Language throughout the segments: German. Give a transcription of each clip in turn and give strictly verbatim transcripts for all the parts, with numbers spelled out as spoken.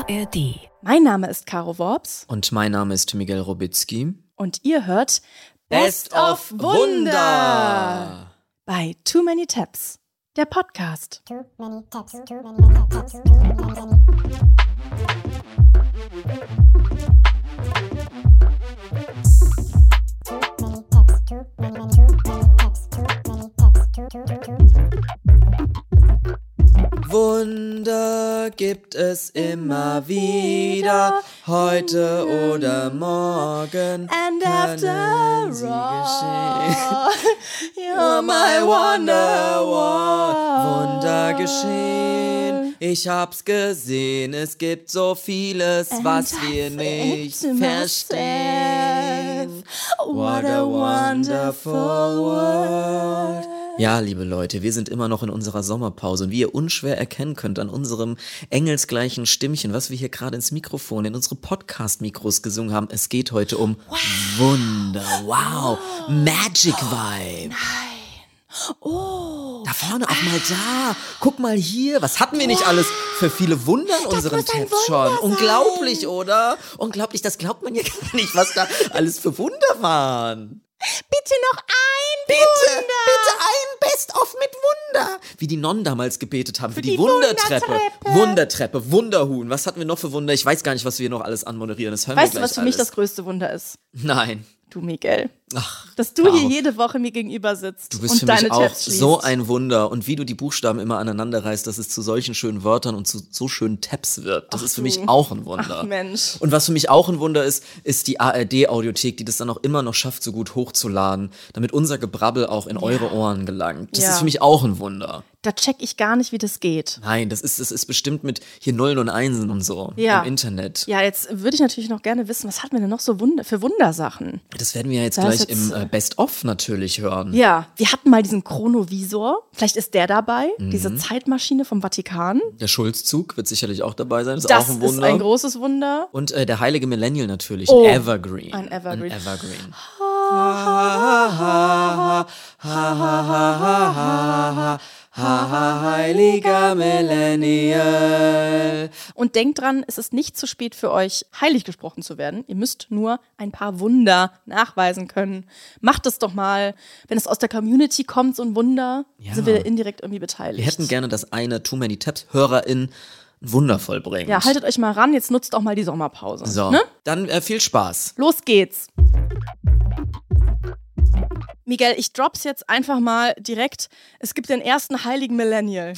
R D. Mein Name ist Caro Worps. Und mein Name ist Miguel Robitzky. Und ihr hört Best of Wunder bei Too Many Tabs, der Podcast. Too many tabs, too many tabs, too many. Wunder gibt es immer wieder, heute oder morgen. And können after sie all, geschehen. you're my Wonderwall. Wonderwall. Wunder geschehen, ich hab's gesehen. Es gibt so vieles, And was I wir think nicht to verstehen. myself, What a wonderful world. Ja, liebe Leute, wir sind immer noch in unserer Sommerpause und wie ihr unschwer erkennen könnt an unserem engelsgleichen Stimmchen, was wir hier gerade ins Mikrofon, in unsere Podcast-Mikros gesungen haben, es geht heute um wow. Wunder, wow, oh. Magic Vibe. Nein. Oh. Da vorne auch mal da. Guck mal hier. Was hatten wir nicht alles für viele Wunder in unseren muss ein Tabs schon? Wunder sein. Unglaublich, oder? Unglaublich, das glaubt man ja gar nicht, was da alles für Wunder waren. Bitte noch ein Bitte, Wunder. bitte ein Best-of mit Wunder. Wie die Nonnen damals gebetet haben für, Für die, die Wundertreppe. Wundertreppe. Wundertreppe, Wunderhuhn. Was hatten wir noch für Wunder? Ich weiß gar nicht, was wir noch alles anmoderieren. Das hören Weißt wir du, gleich was für mich alles. das größte Wunder ist? Nein. Du, Miguel. Ach, Dass du Caro. hier jede Woche mir gegenüber sitzt Du bist und für deine mich auch Tabs schließt. so ein Wunder. Und wie du die Buchstaben immer aneinander reißt, dass es zu solchen schönen Wörtern und zu so schönen Tabs wird. Das Ach ist für du. mich auch ein Wunder. Ach Mensch. Und was für mich auch ein Wunder ist, ist die A R D-Audiothek, die das dann auch immer noch schafft, so gut hochzuladen, damit unser Gebrabbel auch in eure Ohren gelangt. Das Ja. ist für mich auch ein Wunder. Da check ich gar nicht, wie das geht. Nein, das ist, das ist bestimmt mit hier Nullen und Einsen und so Ja. im Internet. Ja, jetzt würde ich natürlich noch gerne wissen, was hatten wir denn noch so Wunder für Wundersachen? Das werden wir ja jetzt Das gleich ist jetzt, im äh, Best-of natürlich hören. Ja, wir hatten mal diesen Chronovisor. Vielleicht ist der dabei, Mhm. diese Zeitmaschine vom Vatikan. Der Schulzzug wird sicherlich auch dabei sein. Das ist Das auch ein ist Wunder. ein großes Wunder. Und äh, der heilige Millennial natürlich. Oh, Evergreen. ein Evergreen. Ein Evergreen. Heiliger Millennial. Und denkt dran, es ist nicht zu spät für euch, heilig gesprochen zu werden. Ihr müsst nur ein paar Wunder nachweisen können. Macht es doch mal. Wenn es aus der Community kommt, so ein Wunder, Ja. sind wir indirekt irgendwie beteiligt. Wir hätten gerne, dass eine Too Many Tabs Hörerin ein Wunder vollbringt. Ja, haltet euch mal ran, jetzt nutzt auch mal die Sommerpause. So, Ne? dann äh, viel Spaß. Los geht's. Miguel, ich drop's jetzt einfach mal direkt. Es gibt den ersten heiligen Millennial.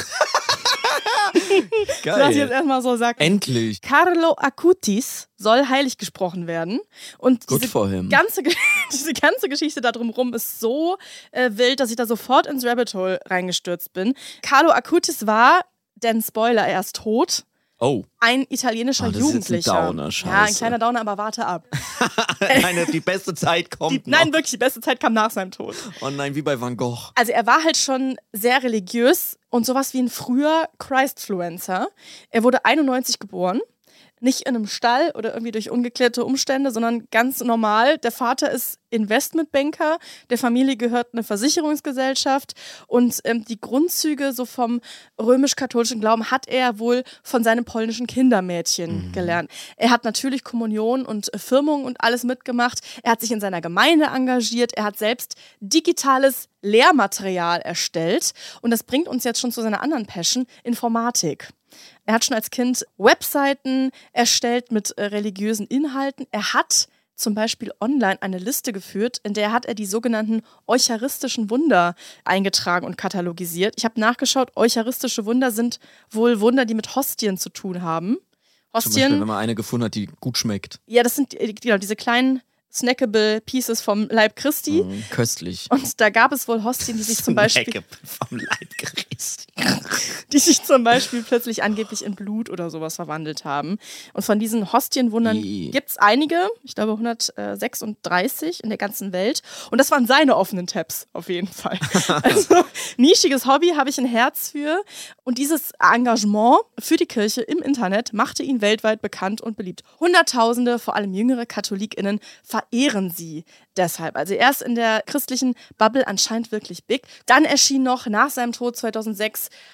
Lass ich jetzt erstmal so sagen. Endlich. Carlo Acutis soll heilig gesprochen werden. Und Good diese for him. ganze, Ge- diese ganze Geschichte da drumherum ist so äh, wild, dass ich da sofort ins Rabbit Hole reingestürzt bin. Carlo Acutis war, denn Spoiler, er ist tot, Oh. ein italienischer Ah, das ist jetzt ein Jugendlicher. Downer, ja, ein scheiße. kleiner Downer, aber warte ab. Nein, die beste Zeit kommt Die, nein, wirklich, die beste Zeit kam nach seinem Tod. Oh nein, wie bei Van Gogh. Also er war halt schon sehr religiös und sowas wie ein früher Christfluencer. Er wurde einundneunzig geboren. Nicht in einem Stall oder irgendwie durch ungeklärte Umstände, sondern ganz normal. Der Vater ist Investmentbanker, der Familie gehört eine Versicherungsgesellschaft und ähm, die Grundzüge so vom römisch-katholischen Glauben hat er wohl von seinem polnischen Kindermädchen mhm. gelernt. Er hat natürlich Kommunion und äh, Firmung und alles mitgemacht. Er hat sich in seiner Gemeinde engagiert. Er hat selbst digitales Lehrmaterial erstellt und das bringt uns jetzt schon zu seiner anderen Passion, Informatik. Er hat schon als Kind Webseiten erstellt mit äh, religiösen Inhalten. Er hat zum Beispiel online eine Liste geführt, in der hat er die sogenannten eucharistischen Wunder eingetragen und katalogisiert. Ich habe nachgeschaut, eucharistische Wunder sind wohl Wunder, die mit Hostien zu tun haben. Zum Beispiel, Hostien, wenn man eine gefunden hat, die gut schmeckt. ja, das sind äh, genau diese kleinen snackable Pieces vom Leib Christi. Mm, köstlich. Und da gab es wohl Hostien, die sich zum Beispiel Snackable vom Leib Christi. die sich zum Beispiel plötzlich angeblich in Blut oder sowas verwandelt haben. Und von diesen Hostienwundern I. gibt es einige, ich glaube hundertsechsunddreißig in der ganzen Welt. Und das waren seine offenen Tabs, auf jeden Fall. Also nischiges Hobby, habe ich ein Herz für. Und dieses Engagement für die Kirche im Internet machte ihn weltweit bekannt und beliebt. Hunderttausende, vor allem jüngere KatholikInnen, verehren sie deshalb. Also er ist in der christlichen Bubble anscheinend wirklich big. Dann erschien noch nach seinem Tod zweitausendsechs, hat er noch ein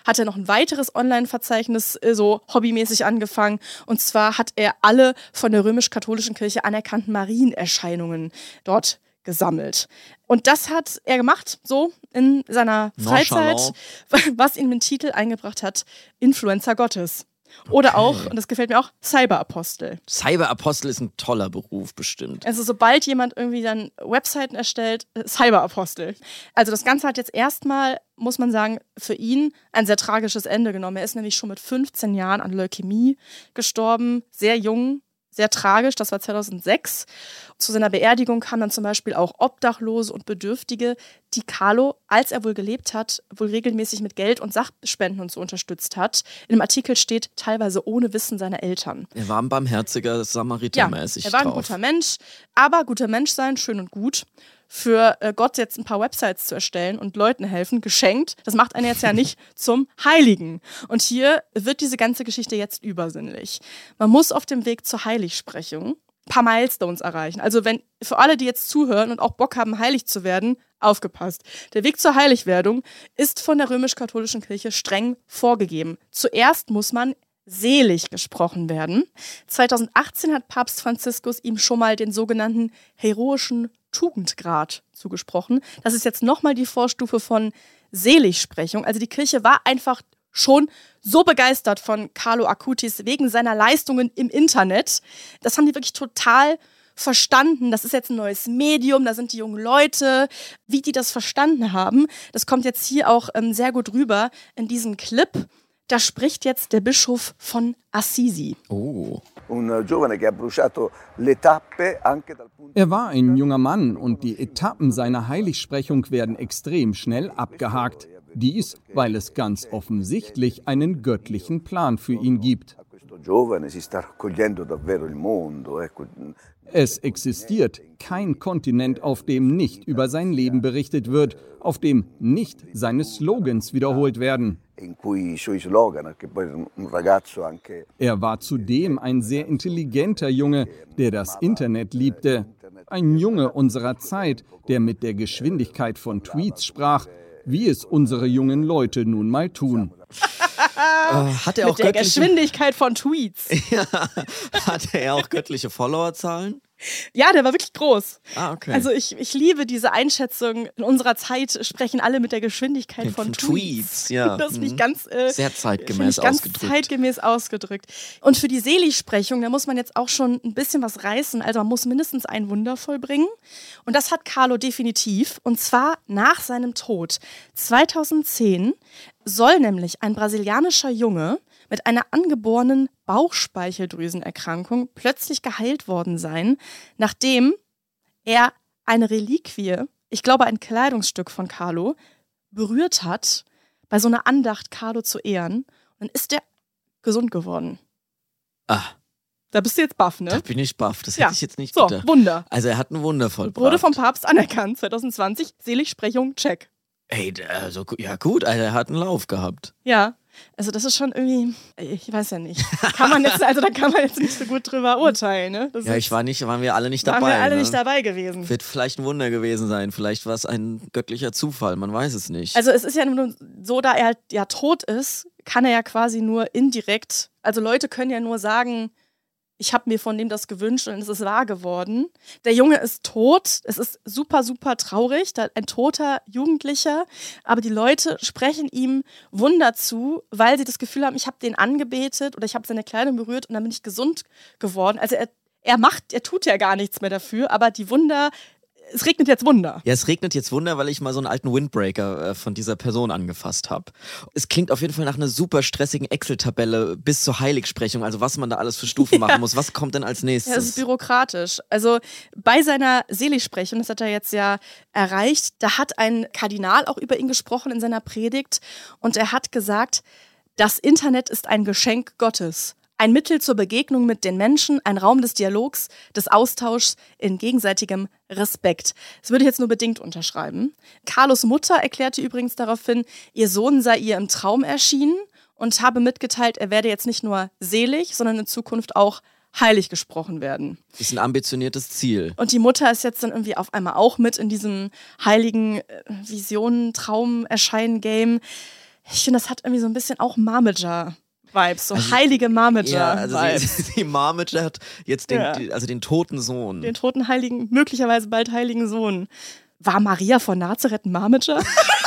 ein weiteres Online-Verzeichnis äh, so hobbymäßig angefangen. Und zwar hat er alle von der römisch-katholischen Kirche anerkannten Marienerscheinungen dort gesammelt. Und das hat er gemacht, so in seiner Freizeit, was ihm den Titel eingebracht hat, Influencer Gottes. Oder Okay. auch, und das gefällt mir auch, Cyberapostel. Cyberapostel ist ein toller Beruf bestimmt. Also sobald jemand irgendwie dann Webseiten erstellt, äh, Cyberapostel. Also das Ganze hat jetzt erstmal, muss man sagen, für ihn ein sehr tragisches Ende genommen. Er ist nämlich schon mit fünfzehn Jahren an Leukämie gestorben, sehr jung. Sehr tragisch, das war zweitausendsechs. Zu seiner Beerdigung kamen dann zum Beispiel auch Obdachlose und Bedürftige, die Carlo, als er wohl gelebt hat, wohl regelmäßig mit Geld und Sachspenden und so unterstützt hat. In dem Artikel steht, teilweise ohne Wissen seiner Eltern. Er war ein barmherziger Samariter-mäßig Ja, er war ein drauf. guter Mensch, aber guter Mensch sein, schön und gut. Für äh, Gott jetzt ein paar Websites zu erstellen und Leuten helfen, geschenkt, das macht einen jetzt ja nicht zum Heiligen. Und hier wird diese ganze Geschichte jetzt übersinnlich. Man muss auf dem Weg zur Heiligsprechung ein paar Milestones erreichen. Also wenn für alle, die jetzt zuhören und auch Bock haben, heilig zu werden, aufgepasst. Der Weg zur Heiligwerdung ist von der römisch-katholischen Kirche streng vorgegeben. Zuerst muss man selig gesprochen werden. zweitausendachtzehn hat Papst Franziskus ihm schon mal den sogenannten heroischen Tugendgrad zugesprochen. Das ist jetzt nochmal die Vorstufe von Seligsprechung. Also die Kirche war einfach schon so begeistert von Carlo Acutis wegen seiner Leistungen im Internet. Das haben die wirklich total verstanden. Das ist jetzt ein neues Medium, da sind die jungen Leute. Wie die das verstanden haben, das kommt jetzt hier auch ähm, sehr gut rüber in diesem Clip. Da spricht jetzt der Bischof von Assisi. Oh. Er war ein junger Mann und die Etappen seiner Heiligsprechung werden extrem schnell abgehakt. Dies, weil es ganz offensichtlich einen göttlichen Plan für ihn gibt. Es existiert kein Kontinent, auf dem nicht über sein Leben berichtet wird, auf dem nicht seine Slogans wiederholt werden. Er war zudem ein sehr intelligenter Junge, der das Internet liebte. Ein Junge unserer Zeit, der mit der Geschwindigkeit von Tweets sprach, wie es unsere jungen Leute nun mal tun. Äh, hat er auch Mit der göttliche, Geschwindigkeit von Tweets. ja, hatte er auch göttliche Followerzahlen? Ja, der war wirklich groß. Ah, okay. Also ich, ich liebe diese Einschätzung. In unserer Zeit sprechen alle mit der Geschwindigkeit von, Von Tweets. Tweets, ja. Das finde ich Mhm. ganz, äh, Sehr finde zeitgemäß ich ganz ausgedrückt. zeitgemäß ausgedrückt. Und für die Seligsprechung, da muss man jetzt auch schon ein bisschen was reißen. Also man muss mindestens ein Wunder vollbringen. Und das hat Carlo definitiv. Und zwar nach seinem Tod. zweitausendzehn soll nämlich ein brasilianischer Junge mit einer angeborenen Bauchspeicheldrüsenerkrankung plötzlich geheilt worden sein, nachdem er eine Reliquie, ich glaube ein Kleidungsstück von Carlo, berührt hat, bei so einer Andacht Carlo zu ehren. Und dann ist er gesund geworden. Ah, Da bist du jetzt baff, ne? da bin ich baff. Das Ja. hätte ich jetzt nicht So, gedacht. Wunder. Also er hat ein Wunder vollbracht. Wurde vom Papst anerkannt, zweitausendzwanzig, Seligsprechung, check. Ey, also, ja gut, also er hat einen Lauf gehabt. Ja, also das ist schon irgendwie, ich weiß ja nicht. Kann man jetzt, also da kann man jetzt nicht so gut drüber urteilen, ne? Das Ja, ist- ich war nicht, waren wir alle nicht waren dabei. wir alle ne? nicht dabei gewesen. Wird vielleicht ein Wunder gewesen sein. Vielleicht war es ein göttlicher Zufall. Man weiß es nicht. Also es ist ja nur so, da er halt ja tot ist, kann er ja quasi nur indirekt, also Leute können ja nur sagen, ich habe mir von dem das gewünscht und es ist wahr geworden. Der Junge ist tot, es ist super, super traurig, da ein toter Jugendlicher, aber die Leute sprechen ihm Wunder zu, weil sie das Gefühl haben, ich habe den angebetet oder ich habe seine Kleidung berührt und dann bin ich gesund geworden. Also er, er macht, er tut ja gar nichts mehr dafür, aber die Wunder, es regnet jetzt Wunder. Ja, es regnet jetzt Wunder, weil ich mal so einen alten Windbreaker äh, von dieser Person angefasst habe. Es klingt auf jeden Fall nach einer super stressigen Excel-Tabelle bis zur Heiligsprechung, also was man da alles für Stufen machen muss. Was kommt denn als nächstes? Ja, das ist bürokratisch. Also bei seiner Seligsprechung, das hat er jetzt ja erreicht, da hat ein Kardinal auch über ihn gesprochen in seiner Predigt und er hat gesagt, das Internet ist ein Geschenk Gottes. Ein Mittel zur Begegnung mit den Menschen, ein Raum des Dialogs, des Austauschs in gegenseitigem Respekt. Das würde ich jetzt nur bedingt unterschreiben. Carlos Mutter erklärte übrigens daraufhin, ihr Sohn sei ihr im Traum erschienen und habe mitgeteilt, er werde jetzt nicht nur selig, sondern in Zukunft auch heilig gesprochen werden. ist ein ambitioniertes Ziel. Und die Mutter ist jetzt dann irgendwie auf einmal auch mit in diesem heiligen äh, Visionen, Traum, Erscheinen-Game. Ich finde, das hat irgendwie so ein bisschen auch Marmager-Vibes, so also, heilige Marmager-Vibes. Ja, also die, die Marmager hat jetzt den, ja. also den toten Sohn. Den toten heiligen, möglicherweise bald heiligen Sohn. War Maria von Nazareth ein Marmager?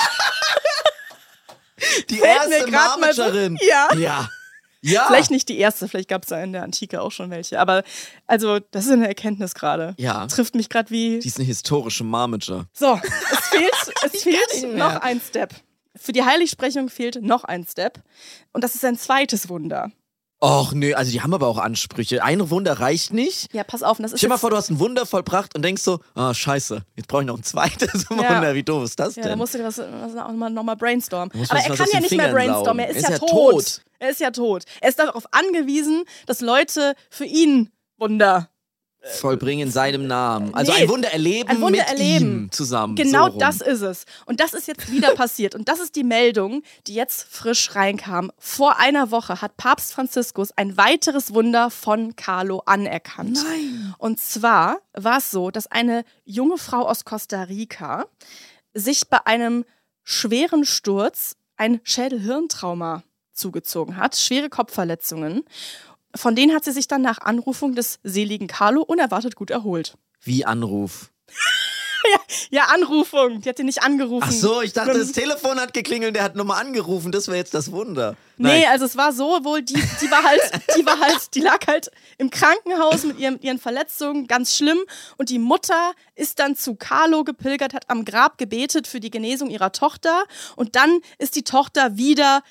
Die Fällt erste Marmagerin. So, ja. ja. Ja. Vielleicht nicht die erste, vielleicht gab es da in der Antike auch schon welche. Aber also, das ist eine Erkenntnis gerade. Ja. Trifft mich gerade wie... Die ist eine historische Marmager. So, es fehlt, es fehlt noch ein Step. Für die Heiligsprechung fehlt noch ein Step. Und das ist ein zweites Wunder. Och nee, also die haben aber auch Ansprüche. Ein Wunder reicht nicht. Ja, pass auf. Das ist Stell dir mal vor, du hast ein Wunder vollbracht und denkst so, ah, scheiße, jetzt brauche ich noch ein zweites Wunder. Ja. Wie doof ist das denn? Ja, da musst du was, was nochmal noch mal brainstormen. Aber er kann ja nicht mehr brainstormen, er ist, er ist ja, ja tot. tot. Er ist ja tot. Er ist darauf angewiesen, dass Leute für ihn Wunder vollbringen in seinem Namen. Also nee, ein Wunder erleben ein Wunder mit erleben. ihm zusammen. Genau so das ist es. Und das ist jetzt wieder passiert. Und das ist die Meldung, die jetzt frisch reinkam. Vor einer Woche hat Papst Franziskus ein weiteres Wunder von Carlo anerkannt. Nein. Und zwar war es so, dass eine junge Frau aus Costa Rica sich bei einem schweren Sturz ein Schädel-Hirntrauma zugezogen hat. Schwere Kopfverletzungen. Von denen hat sie sich dann nach Anrufung des seligen Carlo unerwartet gut erholt. Wie Anruf? ja, ja, Anrufung. Die hat ihn nicht angerufen. Ach so, ich dachte, das Telefon hat geklingelt, der hat nochmal angerufen. Das wäre jetzt das Wunder. Nein. Nee, also es war so wohl, die, die war halt, die war halt, die lag halt im Krankenhaus mit ihren, ihren Verletzungen, ganz schlimm. Und die Mutter ist dann zu Carlo gepilgert, hat am Grab gebetet für die Genesung ihrer Tochter. Und dann ist die Tochter wieder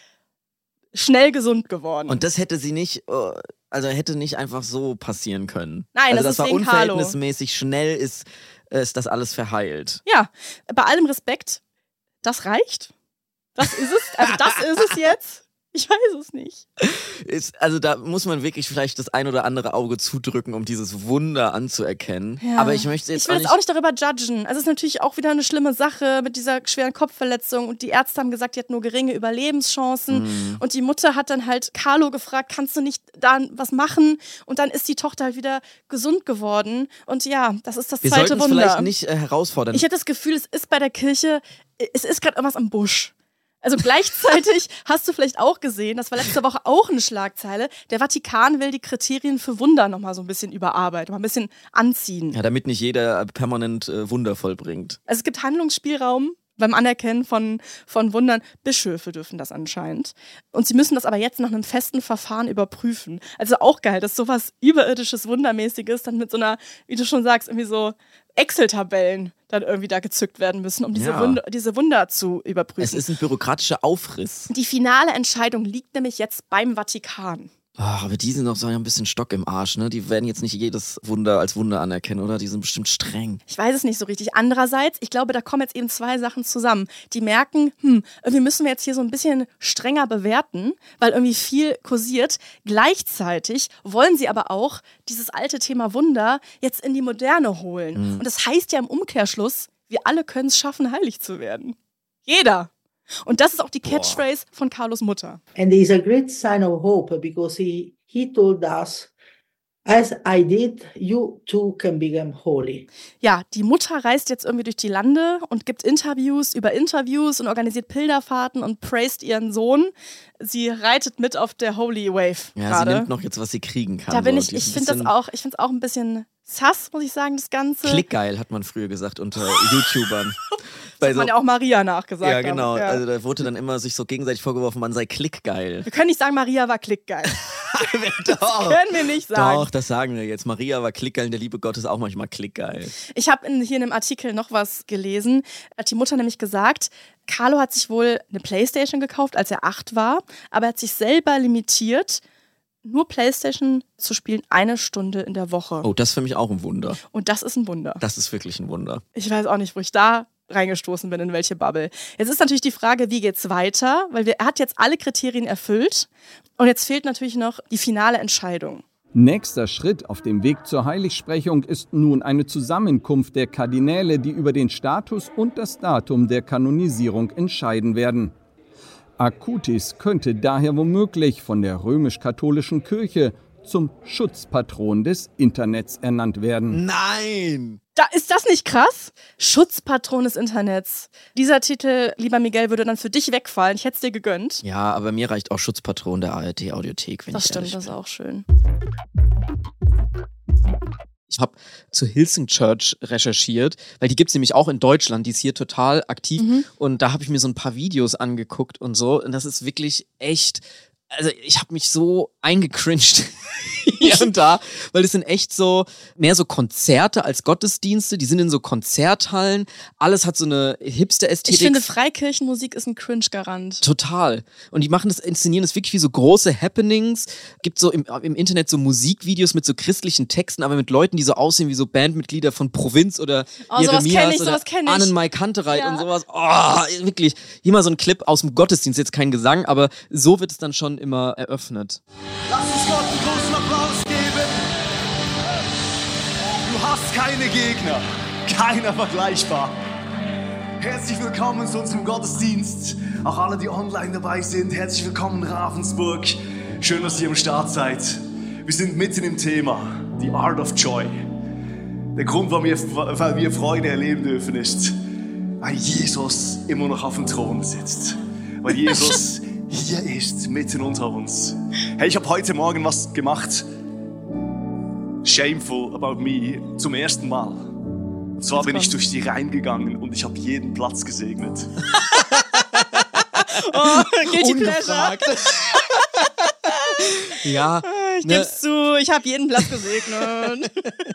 schnell gesund geworden. Und das hätte sie nicht, also hätte nicht einfach so passieren können. Nein, also das, das ist war unverhältnismäßig Carlo. Schnell ist, ist das alles verheilt. Ja, bei allem Respekt, das reicht. Das ist es, also das ist es jetzt. Ich weiß es nicht. Ist, also da muss man wirklich vielleicht das ein oder andere Auge zudrücken, um dieses Wunder anzuerkennen. Ja. Aber ich möchte jetzt Ich will auch jetzt auch nicht darüber judgen. Also es ist natürlich auch wieder eine schlimme Sache mit dieser schweren Kopfverletzung. Und die Ärzte haben gesagt, die hat nur geringe Überlebenschancen. Mhm. Und die Mutter hat dann halt Carlo gefragt, kannst du nicht da was machen? Und dann ist die Tochter halt wieder gesund geworden. Und ja, das ist das Wir zweite Wunder. Wir Wunder. sollten es vielleicht nicht äh, herausfordern. Ich hätte das Gefühl, es ist bei der Kirche, es ist gerade irgendwas am Busch. Also gleichzeitig hast du vielleicht auch gesehen, das war letzte Woche auch eine Schlagzeile, der Vatikan will die Kriterien für Wunder nochmal so ein bisschen überarbeiten, mal ein bisschen anziehen. Ja, damit nicht jeder permanent äh, Wunder vollbringt. Also es gibt Handlungsspielraum beim Anerkennen von, von Wundern. Bischöfe dürfen das anscheinend. Und sie müssen das aber jetzt nach einem festen Verfahren überprüfen. Also auch geil, dass sowas überirdisches, Wundermäßiges dann mit so einer, wie du schon sagst, irgendwie so Excel-Tabellen dann irgendwie da gezückt werden müssen, um diese, ja. Wunder, diese Wunder zu überprüfen. Es ist ein bürokratischer Aufriss. Die finale Entscheidung liegt nämlich jetzt beim Vatikan. Oh, aber die sind doch so ein bisschen Stock im Arsch, ne? Die werden jetzt nicht jedes Wunder als Wunder anerkennen, oder? Die sind bestimmt streng. Ich weiß es nicht so richtig. Andererseits, ich glaube, da kommen jetzt eben zwei Sachen zusammen. Die merken, hm, irgendwie müssen wir jetzt hier so ein bisschen strenger bewerten, weil irgendwie viel kursiert. Gleichzeitig wollen sie aber auch dieses alte Thema Wunder jetzt in die Moderne holen. Mhm. Und das heißt ja im Umkehrschluss, wir alle können es schaffen, heilig zu werden. Jeder. Und das ist auch die Catchphrase Boah. von Carlos Mutter. And it is a great sign of hope because he, he told us, as I did, you too can become holy. Ja, die Mutter reist jetzt irgendwie durch die Lande und gibt Interviews über Interviews und organisiert Pilgerfahrten und praist ihren Sohn. Sie reitet mit auf der Holy Wave. Ja, grade. Sie nimmt noch jetzt, was sie kriegen kann. Da bin so. ich, ich finde das auch, ich finde es auch ein bisschen sass, muss ich sagen, das Ganze. Klickgeil, hat man früher gesagt unter YouTubern. Das hat man ja auch Maria nachgesagt. Ja, genau. Ja. Also da wurde dann immer sich so gegenseitig vorgeworfen, man sei klickgeil. Wir können nicht sagen, Maria war klickgeil. Doch. Das können wir nicht sagen. Doch, das sagen wir jetzt. Maria war klickgeil und der liebe Gott ist auch manchmal klickgeil. Ich habe hier in einem Artikel noch was gelesen. Hat die Mutter nämlich gesagt, Carlo hat sich wohl eine Playstation gekauft, als er acht war, aber er hat sich selber limitiert, nur Playstation zu spielen, eine Stunde in der Woche. Oh, das ist für mich auch ein Wunder. Und das ist ein Wunder. Das ist wirklich ein Wunder. Ich weiß auch nicht, wo ich da reingestoßen bin, in welche Bubble. Jetzt ist natürlich die Frage, wie geht's weiter? Weil wir, er hat jetzt alle Kriterien erfüllt und jetzt fehlt natürlich noch die finale Entscheidung. Nächster Schritt auf dem Weg zur Heiligsprechung ist nun eine Zusammenkunft der Kardinäle, die über den Status und das Datum der Kanonisierung entscheiden werden. Acutis könnte daher womöglich von der römisch-katholischen Kirche zum Schutzpatron des Internets ernannt werden. Nein! Da, ist das nicht krass? Schutzpatron des Internets. Dieser Titel, lieber Miguel, würde dann für dich wegfallen. Ich hätte es dir gegönnt. Ja, aber mir reicht auch Schutzpatron der A R D-Audiothek, wenn Das ich stimmt, ehrlich das ist bin. auch schön. Ich habe zu Hillsong Church recherchiert, weil die gibt es nämlich auch in Deutschland, die ist hier total aktiv. Mhm. Und da habe ich mir so ein paar Videos angeguckt und so. Und das ist wirklich echt, also ich habe mich so eingecringed hier und da, weil das sind echt so, mehr so Konzerte als Gottesdienste. Die sind in so Konzerthallen. Alles hat so eine Hipster-Ästhetik. Ich finde, Freikirchenmusik ist ein Cringe-Garant. Total. Und die machen das, inszenieren das wirklich wie so große Happenings. Gibt so im, im Internet so Musikvideos mit so christlichen Texten, aber mit Leuten, die so aussehen wie so Bandmitglieder von Provinz oder Oh, sowas kenn Jeremias ich, oder sowas kenn ich. Annenmai Kantereit Ja. und sowas. Oh, wirklich. Hier mal so ein Clip aus dem Gottesdienst, jetzt kein Gesang, aber so wird es dann schon immer eröffnet. Lass uns Gott einen großen Applaus geben. Du hast keine Gegner, keiner vergleichbar. Herzlich willkommen zu unserem Gottesdienst. Auch alle, die online dabei sind, herzlich willkommen in Ravensburg. Schön, dass ihr am Start seid. Wir sind mitten im Thema, The Art of Joy. Der Grund, warum wir, weil wir Freude erleben dürfen, ist, weil Jesus immer noch auf dem Thron sitzt. Weil Jesus hier ist, mitten unter uns. Hey, ich habe heute Morgen was gemacht. Shameful about me. Zum ersten Mal. Und zwar bin ich durch die Reihen gegangen und ich habe jeden Platz gesegnet. Oh, guilty pleasure. Ja, Ich geb's zu, ich habe jeden Platz gesegnet.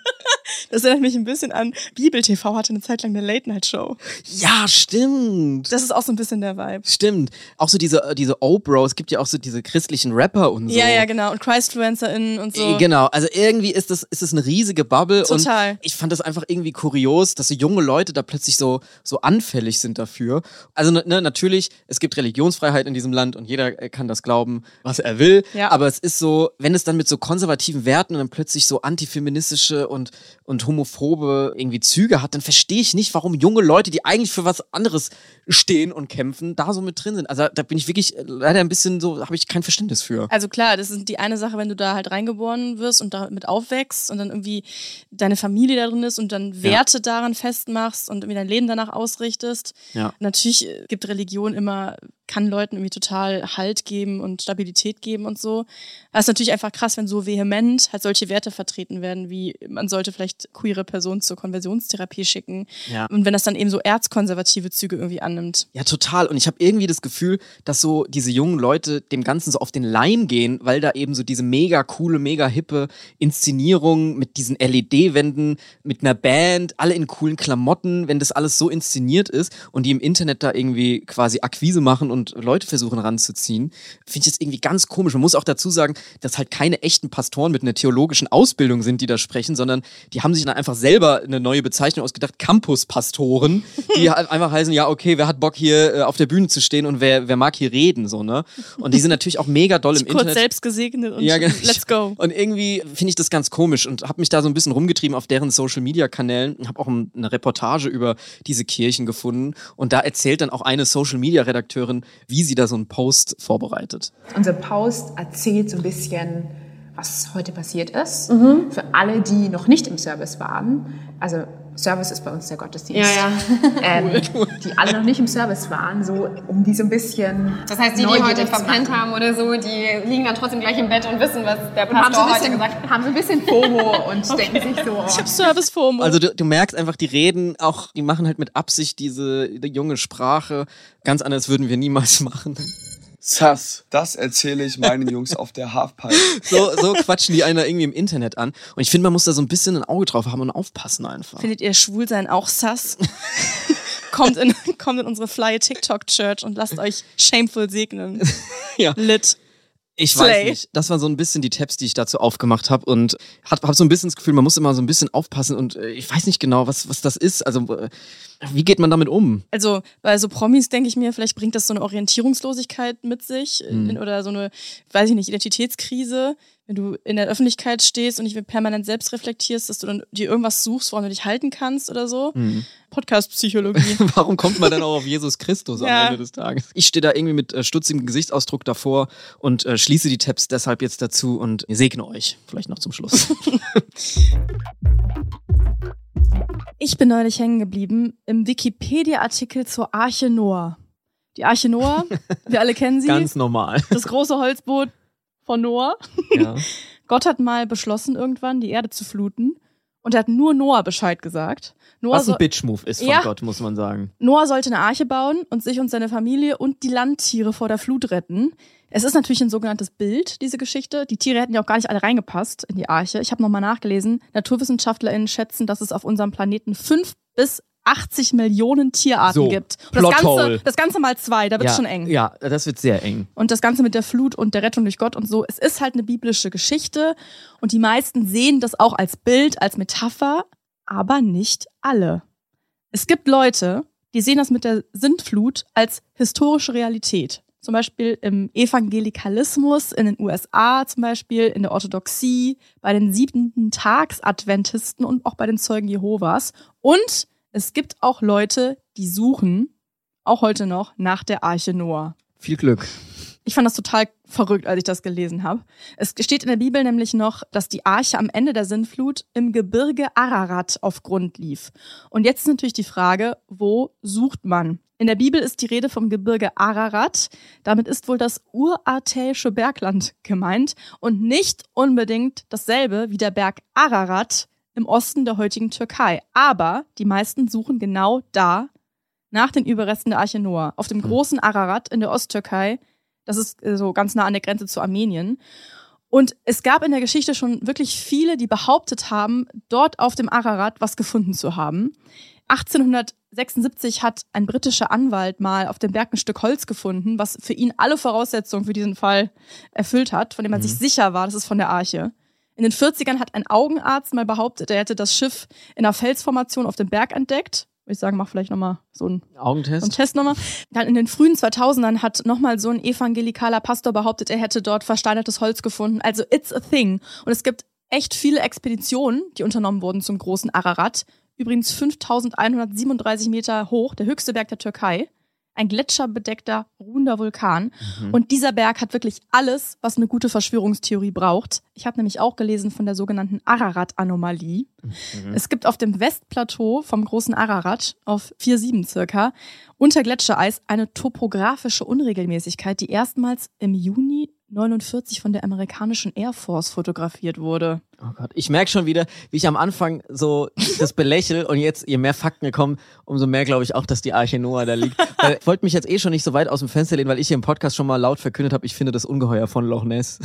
Das erinnert mich ein bisschen an Bibel T V hatte eine Zeit lang eine Late-Night-Show. ja, stimmt. Das ist auch so ein bisschen der Vibe. Stimmt. Auch so diese, diese O-Bros, es gibt ja auch so diese christlichen Rapper und so. Ja, ja, genau. Und ChristfluencerInnen und so. Äh, Genau, also irgendwie ist das, ist das eine riesige Bubble. Total. Und ich fand das einfach irgendwie kurios, dass so junge Leute da plötzlich so, so anfällig sind dafür. Also ne, natürlich, es gibt Religionsfreiheit in diesem Land und jeder kann das glauben, was er will. Ja. Aber es ist so, wenn es dann mit so konservativen Werten und dann plötzlich so antifeministische und, und homophobe irgendwie Züge hat, dann verstehe ich nicht, warum junge Leute, die eigentlich für was anderes stehen und kämpfen, da so mit drin sind. Also da bin ich wirklich leider ein bisschen so, habe ich kein Verständnis für. Also klar, das ist die eine Sache, wenn du da halt reingeboren wirst und damit aufwächst und dann irgendwie deine Familie da drin ist und dann Werte daran festmachst und irgendwie dein Leben danach ausrichtest. Ja. Natürlich gibt Religion immer, kann Leuten irgendwie total Halt geben und Stabilität geben und so. Aber es ist natürlich einfach krass, wenn so vehement halt solche Werte vertreten werden, wie man sollte vielleicht queere Personen zur Konversionstherapie schicken. Ja. Und wenn das dann eben so erzkonservative Züge irgendwie annimmt. Ja, total. Und ich habe irgendwie das Gefühl, dass so diese jungen Leute dem Ganzen so auf den Leim gehen, weil da eben so diese mega coole, mega hippe Inszenierung mit diesen L E D-Wänden, mit einer Band, alle in coolen Klamotten, wenn das alles so inszeniert ist und die im Internet da irgendwie quasi Akquise machen und Leute versuchen ranzuziehen, finde ich das irgendwie ganz komisch. Man muss auch dazu sagen, dass halt keine echten Pastoren mit einer theologischen Ausbildung sind, die da sprechen, sondern die haben sich dann einfach selber eine neue Bezeichnung ausgedacht, Campus-Pastoren, die halt einfach heißen, ja okay, wer hat Bock hier äh, auf der Bühne zu stehen und wer, wer mag hier reden, so, ne? Und die sind natürlich auch mega doll im Kurz Internet. selbst gesegnet und Ja, genau. let's go. Und irgendwie finde ich das ganz komisch und habe mich da so ein bisschen rumgetrieben auf deren Social-Media-Kanälen und habe auch eine Reportage über diese Kirchen gefunden und da erzählt dann auch eine Social-Media-Redakteurin, wie sie da so einen Post vorbereitet. Unser Post erzählt so ein bisschen, was heute passiert ist. Mhm. Für alle, die noch nicht im Service waren. Also Service ist bei uns der Gottesdienst. Ja, ja. Ähm, die alle noch nicht im Service waren, so um die so ein bisschen. Das heißt, die, die heute verpennt haben oder so, die liegen dann trotzdem gleich im Bett und wissen, was der und haben so Pastor ein heute bisschen, gesagt hat. haben so ein bisschen FOMO und okay. denken sich so. Ich hab Service-FOMO. Also du, du merkst einfach, die reden auch, die machen halt mit Absicht diese die junge Sprache. Ganz anders würden wir niemals machen. Sass, das erzähle ich meinen Jungs auf der Halfpipe. So, so quatschen die einer irgendwie im Internet an. Und ich finde, man muss da so ein bisschen ein Auge drauf haben und aufpassen einfach. Findet ihr Schwulsein auch sass? kommt, in, kommt in unsere Fly TikTok Church und lasst euch shameful segnen. Ja. Lit. Ich Slay. weiß nicht. Das waren so ein bisschen die Tabs, die ich dazu aufgemacht habe und habe hab so ein bisschen das Gefühl, man muss immer so ein bisschen aufpassen und äh, ich weiß nicht genau, was, was das ist. Also äh, wie geht man damit um? Also bei so Promis denke ich mir, vielleicht bringt das so eine Orientierungslosigkeit mit sich Hm. in, oder so eine, weiß ich nicht, Identitätskrise, wenn du in der Öffentlichkeit stehst und dich permanent selbst reflektierst, dass du dann dir irgendwas suchst, woran du dich halten kannst oder so. Mhm. Podcast-Psychologie. Warum kommt man dann auch auf Jesus Christus am Ja. Ende des Tages? Ich stehe da irgendwie mit äh, stutzigem Gesichtsausdruck davor und äh, schließe die Tabs deshalb jetzt dazu und segne euch. Vielleicht noch zum Schluss. Ich bin neulich hängen geblieben im Wikipedia-Artikel zur Arche Noah. Die Arche Noah, wir alle kennen sie. Ganz normal. Das große Holzboot von Noah. Ja. Gott hat mal beschlossen, irgendwann die Erde zu fluten. Und er hat nur Noah Bescheid gesagt. Noah Was ein so- Bitch-Move ist von Ja. Gott, muss man sagen. Noah sollte eine Arche bauen und sich und seine Familie und die Landtiere vor der Flut retten. Es ist natürlich ein sogenanntes Bild, diese Geschichte. Die Tiere hätten ja auch gar nicht alle reingepasst in die Arche. Ich habe nochmal nachgelesen. NaturwissenschaftlerInnen schätzen, dass es auf unserem Planeten fünf bis achtzig Millionen Tierarten So, gibt. Und das Plothole. Ganze, das Ganze mal zwei, da wird ja, schon eng. Ja, das wird sehr eng. Und das Ganze mit der Flut und der Rettung durch Gott und so. Es ist halt eine biblische Geschichte. Und die meisten sehen das auch als Bild, als Metapher, aber nicht alle. Es gibt Leute, die sehen das mit der Sintflut als historische Realität. Zum Beispiel im Evangelikalismus in den U S A, zum Beispiel in der Orthodoxie, bei den siebenten Tags-Adventisten und auch bei den Zeugen Jehovas. Und es gibt auch Leute, die suchen, auch heute noch, nach der Arche Noah. Viel Glück. Ich fand das total verrückt, als ich das gelesen habe. Es steht in der Bibel nämlich noch, dass die Arche am Ende der Sintflut im Gebirge Ararat auf Grund lief. Und jetzt ist natürlich die Frage, wo sucht man? In der Bibel ist die Rede vom Gebirge Ararat. Damit ist wohl das urartäische Bergland gemeint und nicht unbedingt dasselbe wie der Berg Ararat im Osten der heutigen Türkei. Aber die meisten suchen genau da nach den Überresten der Arche Noah. Auf dem großen Ararat in der Osttürkei. Das ist so ganz nah an der Grenze zu Armenien. Und es gab in der Geschichte schon wirklich viele, die behauptet haben, dort auf dem Ararat was gefunden zu haben. achtzehnhundertsechsundsiebzig hat ein britischer Anwalt mal auf dem Berg ein Stück Holz gefunden, was für ihn alle Voraussetzungen für diesen Fall erfüllt hat, von dem man Mhm. sich sicher war, das ist von der Arche. In den vierzigern hat ein Augenarzt mal behauptet, er hätte das Schiff in einer Felsformation auf dem Berg entdeckt. Würde ich sagen, mach vielleicht nochmal so einen Augentest. so einen Test nochmal. Dann in den frühen zweitausendern hat nochmal so ein evangelikaler Pastor behauptet, er hätte dort versteinertes Holz gefunden. Also it's a thing. Und es gibt echt viele Expeditionen, die unternommen wurden zum großen Ararat. Übrigens fünftausendeinhundertsiebenunddreißig Meter hoch, der höchste Berg der Türkei. Ein gletscherbedeckter, ruhender Vulkan. Mhm. Und dieser Berg hat wirklich alles, was eine gute Verschwörungstheorie braucht. Ich habe nämlich auch gelesen von der sogenannten Ararat-Anomalie. Mhm. Es gibt auf dem Westplateau vom großen Ararat, auf vier Komma sieben circa, unter Gletschereis eine topografische Unregelmäßigkeit, die erstmals im Juni neunundvierzig von der amerikanischen Air Force fotografiert wurde. Oh Gott, ich merke schon wieder, wie ich am Anfang so das belächel und jetzt, je mehr Fakten kommen, umso mehr glaube ich auch, dass die Arche Noah da liegt. Weil ich wollte mich jetzt eh schon nicht so weit aus dem Fenster lehnen, weil ich hier im Podcast schon mal laut verkündet habe, ich finde das Ungeheuer von Loch Ness.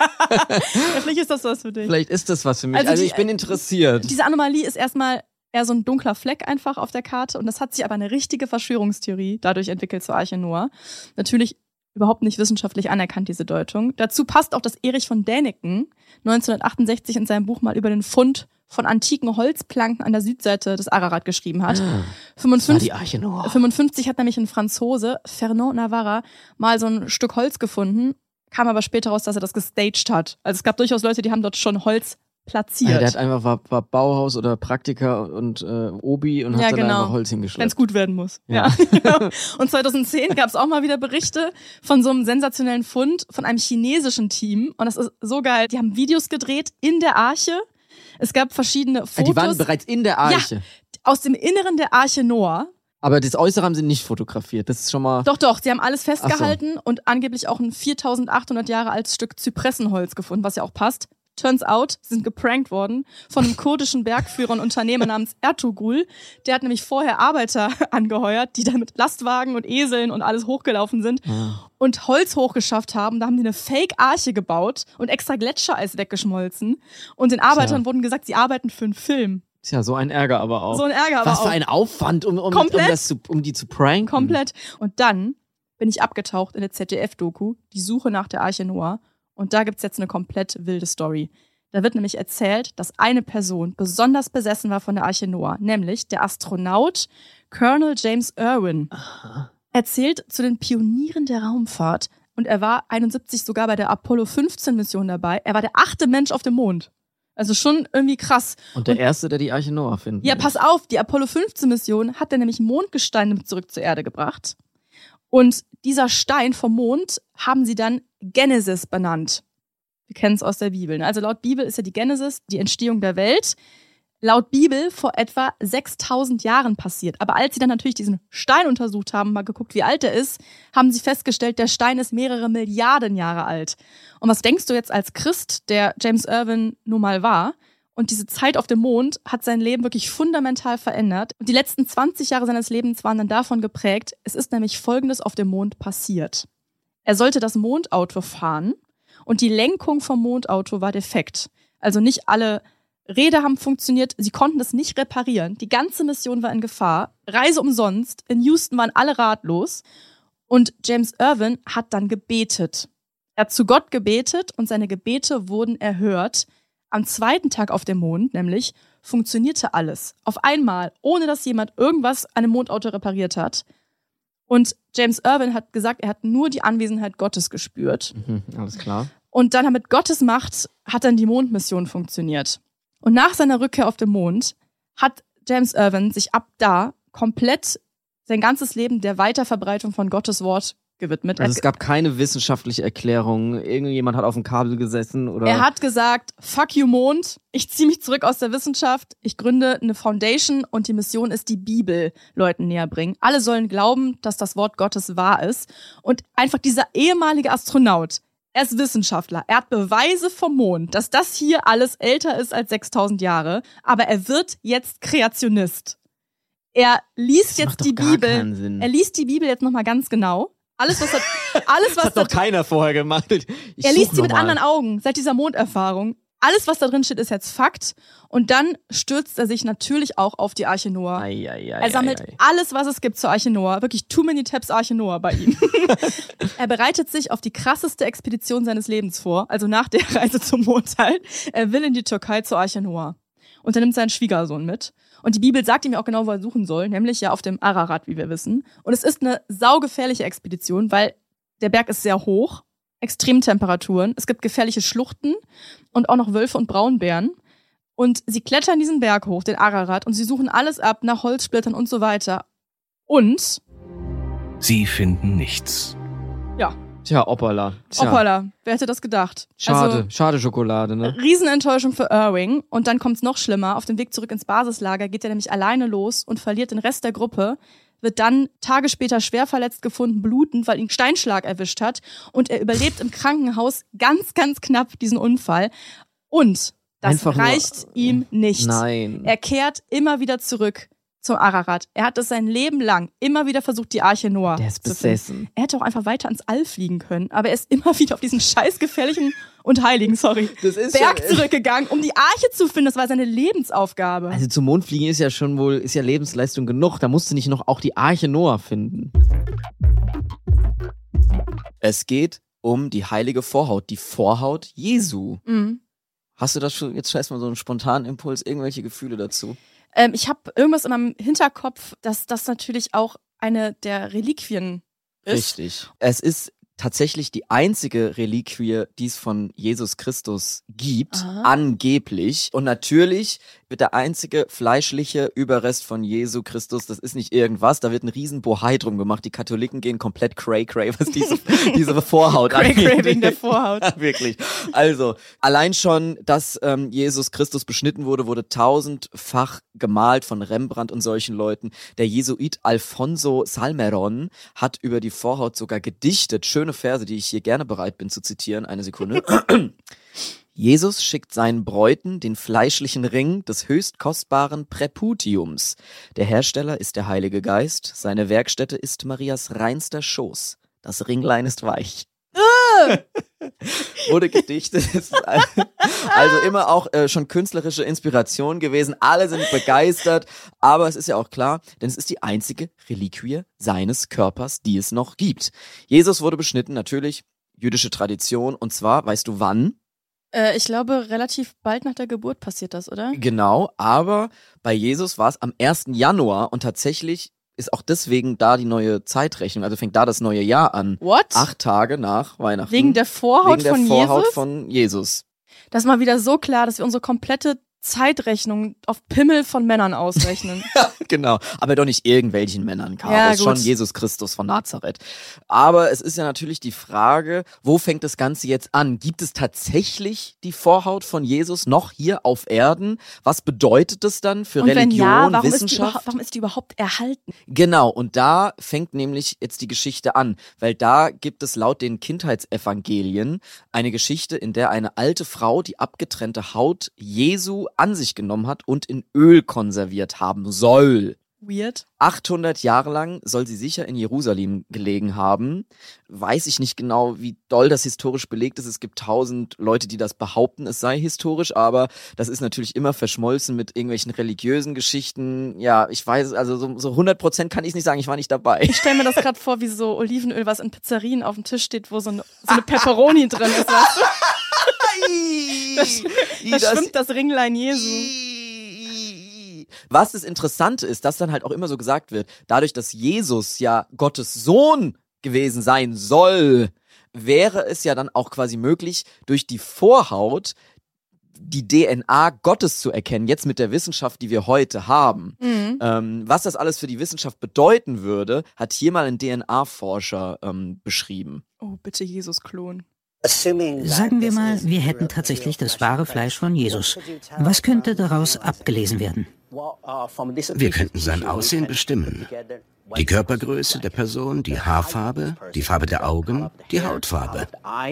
Ja, vielleicht ist das was für dich. Vielleicht ist das was für mich. Also Also, die- ich bin interessiert. Diese Anomalie ist erstmal eher so ein dunkler Fleck einfach auf der Karte und das hat sich aber eine richtige Verschwörungstheorie dadurch entwickelt zur Arche Noah. Natürlich überhaupt nicht wissenschaftlich anerkannt, diese Deutung. Dazu passt auch, dass Erich von Däniken neunzehnhundertachtundsechzig in seinem Buch mal über den Fund von antiken Holzplanken an der Südseite des Ararat geschrieben hat. Ah, fünfundfünfzig, das war die Arche Noah. fünfundfünfzig hat nämlich ein Franzose, Fernand Navarra, mal so ein Stück Holz gefunden, kam aber später raus, dass er das gestaged hat. Also es gab durchaus Leute, die haben dort schon Holz platziert. Ja, der hat einfach war, war Bauhaus oder Praktiker und äh, Obi und hat Ja, dann genau. einfach Holz hingeschleppt. Wenn es gut werden muss. Ja. Ja. Und zweitausendzehn gab es auch mal wieder Berichte von so einem sensationellen Fund von einem chinesischen Team. Und das ist so geil. Die haben Videos gedreht in der Arche. Es gab verschiedene Fotos. Ja, die waren bereits in der Arche. Ja, aus dem Inneren der Arche Noah. Aber das Äußere haben sie nicht fotografiert. Das ist schon mal. Doch, doch, sie haben alles festgehalten und angeblich auch ein viertausendachthundert Jahre altes Stück Zypressenholz gefunden, was ja auch passt. Turns out, sie sind geprankt worden von einem kurdischen Bergführer und Unternehmer namens Ertuğrul. Der hat nämlich vorher Arbeiter angeheuert, die dann mit Lastwagen und Eseln und alles hochgelaufen sind Ja. und Holz hochgeschafft haben. Da haben die eine Fake-Arche gebaut und extra Gletschereis weggeschmolzen. Und den Arbeitern Tja. wurden gesagt, sie arbeiten für einen Film. Tja, so ein Ärger aber auch. So ein Ärger aber Was auch. für ein Aufwand, um, um, um, Komplett. das zu, um die zu pranken. Komplett. Und dann bin ich abgetaucht in der Z D F-Doku, die Suche nach der Arche Noah. Und da gibt's jetzt eine komplett wilde Story. Da wird nämlich erzählt, dass eine Person besonders besessen war von der Arche Noah, nämlich der Astronaut Colonel James Irwin. Aha. Erzählt zu den Pionieren der Raumfahrt und er war einundsiebzig sogar bei der Apollo fünfzehn Mission dabei. Er war der achte Mensch auf dem Mond. Also schon irgendwie krass. Und der und, Erste, der die Arche Noah findet. Ja, pass auf, die Apollo fünfzehn Mission hat er nämlich Mondgesteine mit zurück zur Erde gebracht. Und dieser Stein vom Mond haben sie dann Genesis benannt. Wir kennen es aus der Bibel. Ne? Also laut Bibel ist ja die Genesis die Entstehung der Welt. Laut Bibel vor etwa sechstausend Jahren passiert. Aber als sie dann natürlich diesen Stein untersucht haben, mal geguckt, wie alt er ist, haben sie festgestellt, der Stein ist mehrere Milliarden Jahre alt. Und was denkst du jetzt als Christ, der James Irwin nun mal war? Und diese Zeit auf dem Mond hat sein Leben wirklich fundamental verändert. Und die letzten zwanzig Jahre seines Lebens waren dann davon geprägt. Es ist nämlich Folgendes auf dem Mond passiert. Er sollte das Mondauto fahren und die Lenkung vom Mondauto war defekt. Also nicht alle Räder haben funktioniert, sie konnten es nicht reparieren. Die ganze Mission war in Gefahr. Reise umsonst. In Houston waren alle ratlos. Und James Irwin hat dann gebetet. Er hat zu Gott gebetet und seine Gebete wurden erhört. Am zweiten Tag auf dem Mond, nämlich, funktionierte alles. Auf einmal, ohne dass jemand irgendwas an dem Mondauto repariert hat. Und James Irwin hat gesagt, er hat nur die Anwesenheit Gottes gespürt. Mhm, alles klar. Und dann mit Gottes Macht hat dann die Mondmission funktioniert. Und nach seiner Rückkehr auf den Mond hat James Irwin sich ab da komplett sein ganzes Leben der Weiterverbreitung von Gottes Wort gewidmet. Also es gab keine wissenschaftliche Erklärung. Irgendjemand hat auf dem Kabel gesessen oder. Er hat gesagt, fuck you Mond, ich ziehe mich zurück aus der Wissenschaft, ich gründe eine Foundation und die Mission ist die Bibel Leuten näher bringen. Alle sollen glauben, dass das Wort Gottes wahr ist. Und einfach dieser ehemalige Astronaut, er ist Wissenschaftler, er hat Beweise vom Mond, dass das hier alles älter ist als sechstausend Jahre, aber er wird jetzt Kreationist. Er liest das jetzt macht die doch gar Bibel, keinen Sinn. er liest die Bibel jetzt nochmal ganz genau. Alles, was er, alles, was das hat da, doch keiner vorher gemacht. Ich er liest such sie mit noch mal. anderen Augen, seit dieser Monderfahrung. Alles, was da drin steht, ist jetzt Fakt. Und dann stürzt er sich natürlich auch auf die Arche Noah. Ei, ei, ei, er sammelt ei, ei. alles, was es gibt zur Arche Noah. Wirklich too many tabs Arche Noah bei ihm. Er bereitet sich auf die krasseste Expedition seines Lebens vor. Also nach der Reise zum Mond halt. Er will in die Türkei zur Arche Noah. Und er nimmt seinen Schwiegersohn mit. Und die Bibel sagt ihm ja auch genau, wo er suchen soll. Nämlich ja auf dem Ararat, wie wir wissen. Und es ist eine saugefährliche Expedition, weil der Berg ist sehr hoch. Extremtemperaturen. Es gibt gefährliche Schluchten und auch noch Wölfe und Braunbären. Und sie klettern diesen Berg hoch, den Ararat, und sie suchen alles ab nach Holzsplittern und so weiter. Und sie finden nichts. Ja. Tja, Oppala. Tja. Oppala. Wer hätte das gedacht? Schade, also, schade Schokolade, ne? Riesenenttäuschung für Irving. Und dann kommt's noch schlimmer. Auf dem Weg zurück ins Basislager geht er nämlich alleine los und verliert den Rest der Gruppe. Wird dann Tage später schwer verletzt gefunden, blutend, weil ihn Steinschlag erwischt hat. Und er überlebt im Krankenhaus ganz, ganz knapp diesen Unfall. Und das Einfach reicht nur, ihm nicht. Nein. Er kehrt immer wieder zurück zum Ararat. Er hat es sein Leben lang immer wieder versucht, die Arche Noah Der ist zu besessen. finden. Er hätte auch einfach weiter ans All fliegen können, aber er ist immer wieder auf diesen scheißgefährlichen und heiligen, sorry, Das ist Berg ja- zurückgegangen, um die Arche zu finden. Das war seine Lebensaufgabe. Also zum Mond fliegen ist ja schon wohl, ist ja Lebensleistung genug. Da musst du nicht noch auch die Arche Noah finden. Es geht um die heilige Vorhaut, die Vorhaut Jesu. Mhm. Hast du das schon, jetzt scheiß mal so einen spontanen Impuls, irgendwelche Gefühle dazu? Ähm, ich habe irgendwas in meinem Hinterkopf, dass das natürlich auch eine der Reliquien ist. Richtig. Es ist tatsächlich die einzige Reliquie, die es von Jesus Christus gibt, Aha. angeblich. Und natürlich wird der einzige fleischliche Überrest von Jesu Christus, das ist nicht irgendwas, da wird ein riesen Bohai drum gemacht. Die Katholiken gehen komplett cray-cray, was diese, diese Vorhaut angeht. Cray-cray wegen der Vorhaut. Ja, wirklich. Also, allein schon, dass ähm, Jesus Christus beschnitten wurde, wurde tausendfach gemalt von Rembrandt und solchen Leuten. Der Jesuit Alfonso Salmeron hat über die Vorhaut sogar gedichtet. Schöne Verse, die ich hier gerne bereit bin zu zitieren. Eine Sekunde. Jesus schickt seinen Bräuten den fleischlichen Ring des höchst kostbaren Präputiums. Der Hersteller ist der Heilige Geist. Seine Werkstätte ist Marias reinster Schoß. Das Ringlein ist weich. Wurde gedichtet. Ist also immer auch äh, schon künstlerische Inspiration gewesen. Alle sind begeistert, aber es ist ja auch klar, denn es ist die einzige Reliquie seines Körpers, die es noch gibt. Jesus wurde beschnitten, natürlich jüdische Tradition, und zwar, weißt du wann? Äh, ich glaube, relativ bald nach der Geburt passiert das, oder? Genau, aber bei Jesus war es am ersten Januar und tatsächlich ist auch deswegen da die neue Zeitrechnung, also fängt da das neue Jahr an. What? Acht Tage nach Weihnachten. Wegen der Vorhaut Wegen der von Vorhaut Jesus? von Jesus. Das ist mal wieder so klar, dass wir unsere komplette Zeitrechnung auf Pimmel von Männern ausrechnen. Ja, genau. Aber doch nicht irgendwelchen Männern, Caro. Ja, Es ist gut. schon Jesus Christus von Nazareth. Aber es ist ja natürlich die Frage, wo fängt das Ganze jetzt an? Gibt es tatsächlich die Vorhaut von Jesus noch hier auf Erden? Was bedeutet das dann für Und wenn Religion, ja, warum ist, die Wissenschaft? überhaupt, warum ist die überhaupt erhalten? Genau, und da fängt nämlich jetzt die Geschichte an, weil da gibt es laut den Kindheitsevangelien eine Geschichte, in der eine alte Frau die abgetrennte Haut Jesu an sich genommen hat und in Öl konserviert haben soll. Weird. achthundert Jahre lang soll sie sicher in Jerusalem gelegen haben. Weiß ich nicht genau, wie doll das historisch belegt ist. Es gibt tausend Leute, die das behaupten, es sei historisch, aber das ist natürlich immer verschmolzen mit irgendwelchen religiösen Geschichten. Ja, ich weiß, also so, so hundert Prozent kann ich nicht sagen, ich war nicht dabei. Ich stelle mir das gerade vor, wie so Olivenöl, was in Pizzerien auf dem Tisch steht, wo so eine, so eine Pepperoni drin ist. Weißt du? da, da schwimmt das Ringlein Jesu. Was das Interessante ist, dass dann halt auch immer so gesagt wird, dadurch, dass Jesus ja Gottes Sohn gewesen sein soll, wäre es ja dann auch quasi möglich, durch die Vorhaut die D N A Gottes zu erkennen, jetzt mit der Wissenschaft, die wir heute haben. Mhm. Ähm, was das alles für die Wissenschaft bedeuten würde, hat hier mal ein D N A-Forscher ähm, beschrieben. Oh, bitte Jesus-Klon. Sagen wir mal, wir hätten tatsächlich das wahre Fleisch von Jesus. Was könnte daraus abgelesen werden? Wir könnten sein Aussehen bestimmen. Die Körpergröße der Person, die Haarfarbe, die Farbe der Augen, die Hautfarbe.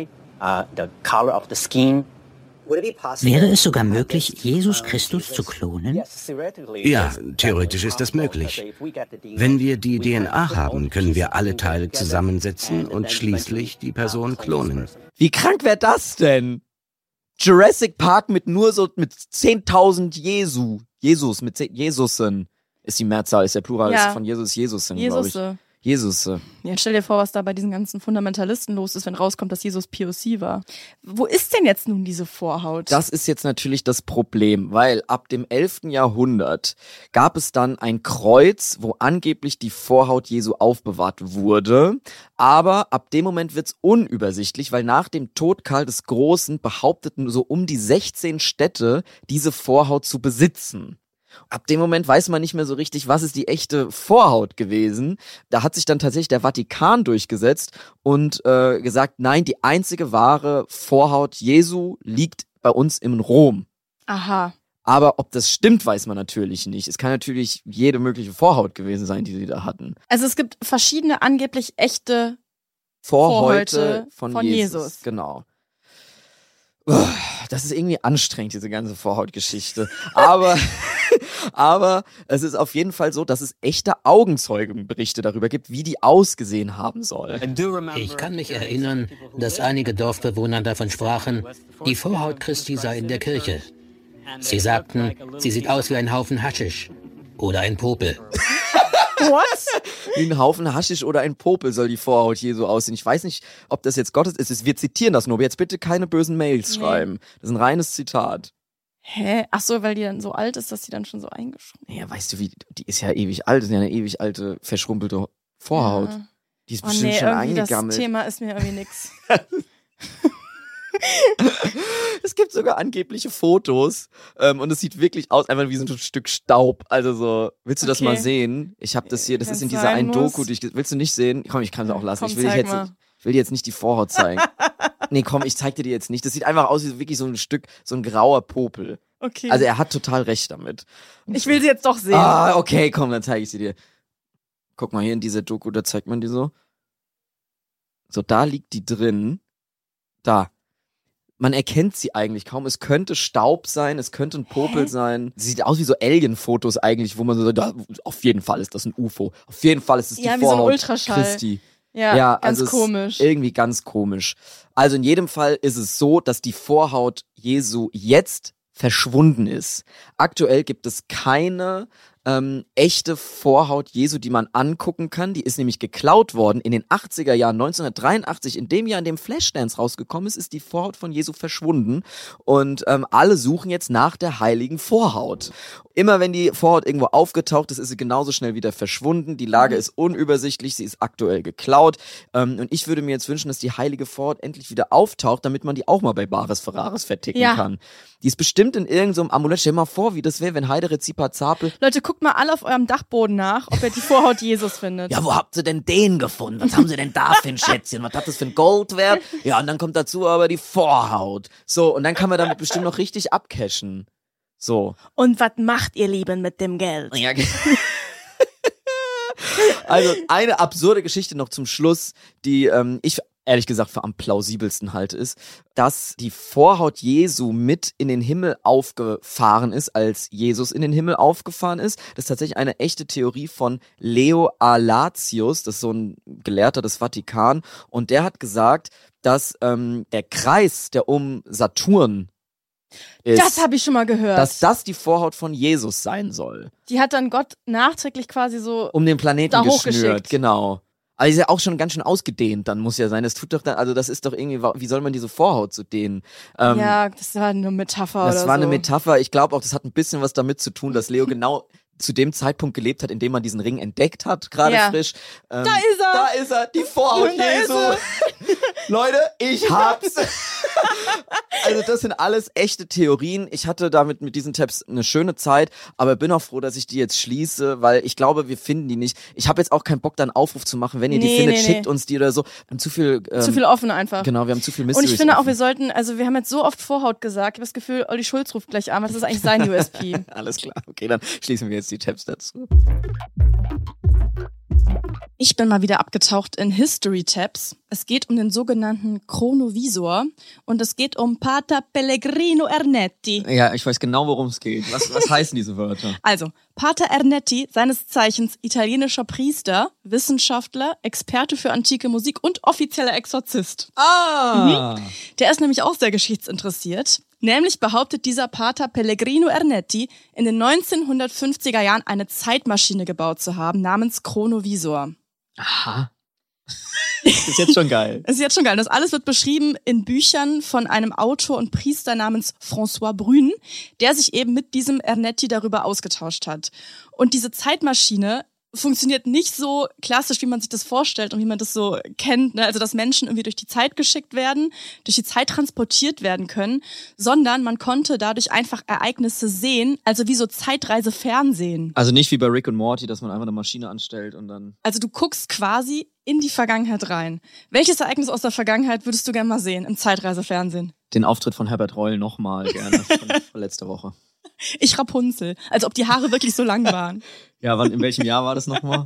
Wäre es sogar möglich, Jesus Christus zu klonen? Ja, theoretisch ist das möglich. Wenn wir die D N A haben, können wir alle Teile zusammensetzen und schließlich die Person klonen. Wie krank wäre das denn? Jurassic Park mit nur so mit zehntausend Jesu. Jesus, mit zehn, Jesusen. Ist die Mehrzahl, ist der Plural Ja. von Jesus, Jesusen, glaube ich. Jesusse. Jesusse. Ja, stell dir vor, was da bei diesen ganzen Fundamentalisten los ist, wenn rauskommt, dass Jesus P O C war. Wo ist denn jetzt nun diese Vorhaut? Das ist jetzt natürlich das Problem, weil ab dem elften Jahrhundert gab es dann ein Kreuz, wo angeblich die Vorhaut Jesu aufbewahrt wurde. Aber ab dem Moment wird's unübersichtlich, weil nach dem Tod Karl des Großen behaupteten so um die sechzehn Städte, diese Vorhaut zu besitzen. Ab dem Moment weiß man nicht mehr so richtig, was ist die echte Vorhaut gewesen. Da hat sich dann tatsächlich der Vatikan durchgesetzt und äh, gesagt, nein, die einzige wahre Vorhaut Jesu liegt bei uns in Rom. Aha. Aber ob das stimmt, weiß man natürlich nicht. Es kann natürlich jede mögliche Vorhaut gewesen sein, die sie da hatten. Also es gibt verschiedene angeblich echte Vorhäute Vorhäute von, von Jesus. Jesus. Genau. Das ist irgendwie anstrengend, diese ganze Vorhautgeschichte. Aber, aber es ist auf jeden Fall so, dass es echte Augenzeugenberichte darüber gibt, wie die ausgesehen haben soll. Ich kann mich erinnern, dass einige Dorfbewohner davon sprachen, die Vorhaut Christi sei in der Kirche. Sie sagten, sie sieht aus wie ein Haufen Haschisch oder ein Popel. What? Wie ein Haufen Haschisch oder ein Popel soll die Vorhaut Jesu aussehen. Ich weiß nicht, ob das jetzt Gottes ist. Wir zitieren das nur, aber jetzt bitte keine bösen Mails Nee. schreiben. Das ist ein reines Zitat. Hä? Ach so, weil die dann so alt ist, dass die dann schon so eingeschrumpft Ja, weißt du, wie, die ist ja ewig alt, das ist ja eine ewig alte, verschrumpelte Vorhaut. Ja. Die ist Oh bestimmt nee, schon irgendwie eingegammelt. das Thema ist mir irgendwie nix. Es gibt sogar angebliche Fotos ähm, und es sieht wirklich aus, einfach wie so ein Stück Staub. Also so, willst du das Okay. mal sehen? Ich habe das hier, das Wenn's ist in dieser sein einen muss. Doku, die ich, ge- willst du nicht sehen? Komm, ich kann es auch lassen. Komm, ich will dir zeig jetzt, mal. ich will dir jetzt nicht die Vorhaut zeigen. Nee, komm, ich zeig dir die jetzt nicht. Das sieht einfach aus wie wirklich so ein Stück, so ein grauer Popel. Okay. Also er hat total recht damit. Ich will sie jetzt doch sehen. Ah, okay, komm, dann zeige ich sie dir. Guck mal hier in dieser Doku, da zeigt man die so. So, da liegt die drin. Da. Man erkennt sie eigentlich kaum. Es könnte Staub sein, es könnte ein Popel Hä? sein. Sie sieht aus wie so Alien-Fotos eigentlich, wo man so sagt, da, auf jeden Fall ist das ein U F O. Auf jeden Fall ist es die Ja, wie so ein Vorhaut Ultraschall. Christi. Ja, ganz also es ist komisch. Irgendwie ganz komisch. Also in jedem Fall ist es so, dass die Vorhaut Jesu jetzt verschwunden ist. Aktuell gibt es keine ähm, echte Vorhaut Jesu, die man angucken kann. Die ist nämlich geklaut worden in den achtziger Jahren, neunzehnhundertdreiundachtzig. In dem Jahr, in dem Flashdance rausgekommen ist, ist die Vorhaut von Jesu verschwunden. Und ähm, alle suchen jetzt nach der heiligen Vorhaut. Immer wenn die Vorhaut irgendwo aufgetaucht ist, ist sie genauso schnell wieder verschwunden. Die Lage ist unübersichtlich, sie ist aktuell geklaut. Ähm, und ich würde mir jetzt wünschen, dass die heilige Vorhaut endlich wieder auftaucht, damit man die auch mal bei Bares Ferraris verticken ja. kann. Die ist bestimmt in irgendeinem so Amulett. Stell dir mal vor, wie das wäre, wenn Heidere Zipazapel... Leute, guckt mal alle auf eurem Dachboden nach, ob ihr die Vorhaut Jesus findet. Ja, wo habt ihr denn den gefunden? Was haben sie denn da für ein Schätzchen? Was hat das für ein Goldwert? Ja, und dann kommt dazu aber die Vorhaut. So, und dann kann man damit bestimmt noch richtig abcashen. So. Und was macht ihr Lieben mit dem Geld? Ja, also eine absurde Geschichte noch zum Schluss, die ähm, ich ehrlich gesagt für am plausibelsten halte, ist, dass die Vorhaut Jesu mit in den Himmel aufgefahren ist, als Jesus in den Himmel aufgefahren ist. Das ist tatsächlich eine echte Theorie von Leo Alatius, das ist so ein Gelehrter des Vatikan, und der hat gesagt, dass ähm, der Kreis, der um Saturn ist, das habe ich schon mal gehört. Dass das die Vorhaut von Jesus sein soll. Die hat dann Gott nachträglich quasi so um den Planeten da geschnürt, genau. Aber ist ja auch schon ganz schön ausgedehnt, dann muss ja sein. Das tut doch dann, also das ist doch irgendwie, wie soll man diese Vorhaut so dehnen? Ähm, ja, das war eine Metapher oder so. Das war eine Metapher. Ich glaube auch, das hat ein bisschen was damit zu tun, dass Leo genau zu dem Zeitpunkt gelebt hat, in dem man diesen Ring entdeckt hat, gerade ja. frisch. Ähm, da ist er! Da ist er, die Vorhaut Jesu! Leute, ich hab's! Also das sind alles echte Theorien. Ich hatte damit mit diesen Tabs eine schöne Zeit, aber bin auch froh, dass ich die jetzt schließe, weil ich glaube, wir finden die nicht. Ich habe jetzt auch keinen Bock, da einen Aufruf zu machen, wenn ihr nee, die findet, nee, schickt nee. uns die oder so. Wir haben zu viel... Ähm, zu viel offen einfach. Genau, wir haben zu viel Mysteries. Und ich finde offen. auch, wir sollten, also wir haben jetzt so oft Vorhaut gesagt, ich habe das Gefühl, Olli Schulz ruft gleich an, das ist eigentlich sein U S P. Alles klar, okay, dann schließen wir jetzt die Tabs dazu. Ich bin mal wieder abgetaucht in History-Tabs. Es geht um den sogenannten Chronovisor und es geht um Pater Pellegrino Ernetti. Ja, ich weiß genau, worum es geht. Was, was heißen diese Wörter? Also, Pater Ernetti, seines Zeichens italienischer Priester, Wissenschaftler, Experte für antike Musik und offizieller Exorzist. Ah! Mhm. Der ist nämlich auch sehr geschichtsinteressiert. Nämlich behauptet dieser Pater Pellegrino Ernetti, in den neunzehnhundertfünfziger Jahren eine Zeitmaschine gebaut zu haben, namens Chronovisor. Aha. Das ist jetzt schon geil. Das ist jetzt schon geil. Das alles wird beschrieben in Büchern von einem Autor und Priester namens François Brune, der sich eben mit diesem Ernetti darüber ausgetauscht hat. Und diese Zeitmaschine funktioniert nicht so klassisch, wie man sich das vorstellt und wie man das so kennt, ne? Also dass Menschen irgendwie durch die Zeit geschickt werden, durch die Zeit transportiert werden können, sondern man konnte dadurch einfach Ereignisse sehen, also wie so Zeitreise-Fernsehen. Also nicht wie bei Rick und Morty, dass man einfach eine Maschine anstellt und dann... Also du guckst quasi in die Vergangenheit rein. Welches Ereignis aus der Vergangenheit würdest du gerne mal sehen im Zeitreise-Fernsehen? Den Auftritt von Herbert Reul nochmal gerne von, von letzter Woche. Ich Rapunzel. Als ob die Haare wirklich so lang waren. Ja, wann, in welchem Jahr war das nochmal?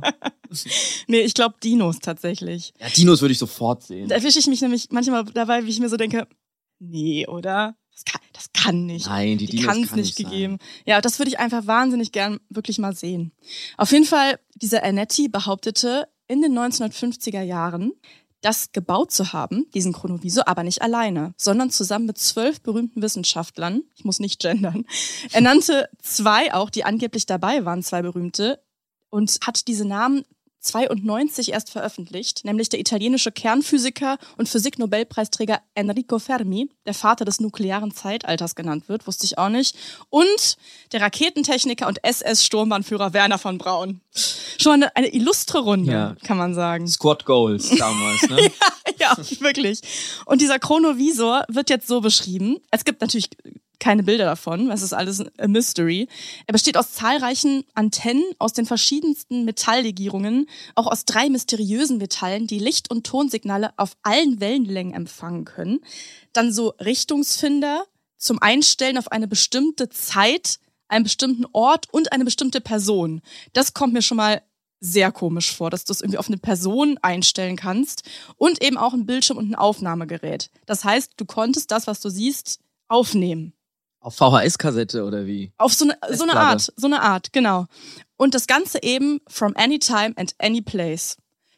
Nee, ich glaube Dinos tatsächlich. Ja, Dinos würde ich sofort sehen. Da erwische ich mich nämlich manchmal dabei, wie ich mir so denke, nee, oder? Das kann, das kann nicht. Nein, die, die Dinos kann's kann nicht nicht gegeben. Sein. Ja, das würde ich einfach wahnsinnig gern wirklich mal sehen. Auf jeden Fall, dieser Ernetti behauptete in den neunzehnhundertfünfziger Jahren, das gebaut zu haben, diesen Chronovisor, aber nicht alleine, sondern zusammen mit zwölf berühmten Wissenschaftlern. Ich muss nicht gendern. Er nannte zwei auch, die angeblich dabei waren, zwei berühmte, und hat diese Namen zweiundneunzig erst veröffentlicht, nämlich der italienische Kernphysiker und Physik-Nobelpreisträger Enrico Fermi, der Vater des nuklearen Zeitalters genannt wird, wusste ich auch nicht, und der Raketentechniker und S S-Sturmbahnführer Werner von Braun. Schon eine, eine illustre Runde, ja. Kann man sagen. Squad Goals damals, ne? ja, ja, wirklich. Und dieser Chronovisor wird jetzt so beschrieben. Es gibt natürlich keine Bilder davon, es ist alles a mystery. Er besteht aus zahlreichen Antennen, aus den verschiedensten Metalllegierungen, auch aus drei mysteriösen Metallen, die Licht- und Tonsignale auf allen Wellenlängen empfangen können. Dann so Richtungsfinder zum Einstellen auf eine bestimmte Zeit, einen bestimmten Ort und eine bestimmte Person. Das kommt mir schon mal sehr komisch vor, dass du es irgendwie auf eine Person einstellen kannst und eben auch ein Bildschirm und ein Aufnahmegerät. Das heißt, du konntest das, was du siehst, aufnehmen. Auf V H S-Kassette oder wie? Auf so eine, so eine Art, so eine Art, genau. Und das Ganze eben from any time and any place.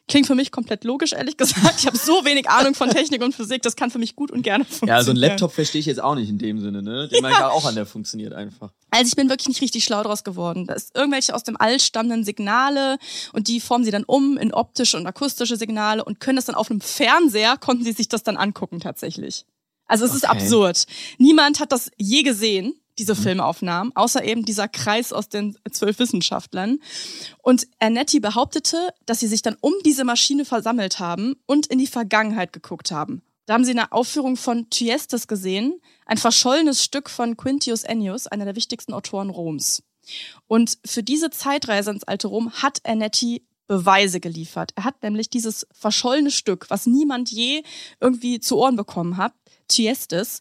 Klingt für mich komplett logisch, ehrlich gesagt. Ich habe so wenig Ahnung von Technik und Physik, das kann für mich gut und gerne funktionieren. Ja, so ein Laptop verstehe ich jetzt auch nicht in dem Sinne, ne? Den ja. meine ich auch an, der funktioniert einfach. Also ich bin wirklich nicht richtig schlau draus geworden. Da ist irgendwelche aus dem All stammenden Signale und die formen sie dann um in optische und akustische Signale und können das dann auf einem Fernseher, konnten sie sich das dann angucken tatsächlich. Also es okay. ist absurd. Niemand hat das je gesehen, diese mhm. Filmaufnahmen, außer eben dieser Kreis aus den zwölf Wissenschaftlern. Und Ernetti behauptete, dass sie sich dann um diese Maschine versammelt haben und in die Vergangenheit geguckt haben. Da haben sie eine Aufführung von Thyestes gesehen, ein verschollenes Stück von Quintius Ennius, einer der wichtigsten Autoren Roms. Und für diese Zeitreise ins alte Rom hat Ernetti Beweise geliefert. Er hat nämlich dieses verschollene Stück, was niemand je irgendwie zu Ohren bekommen hat, Thyestes,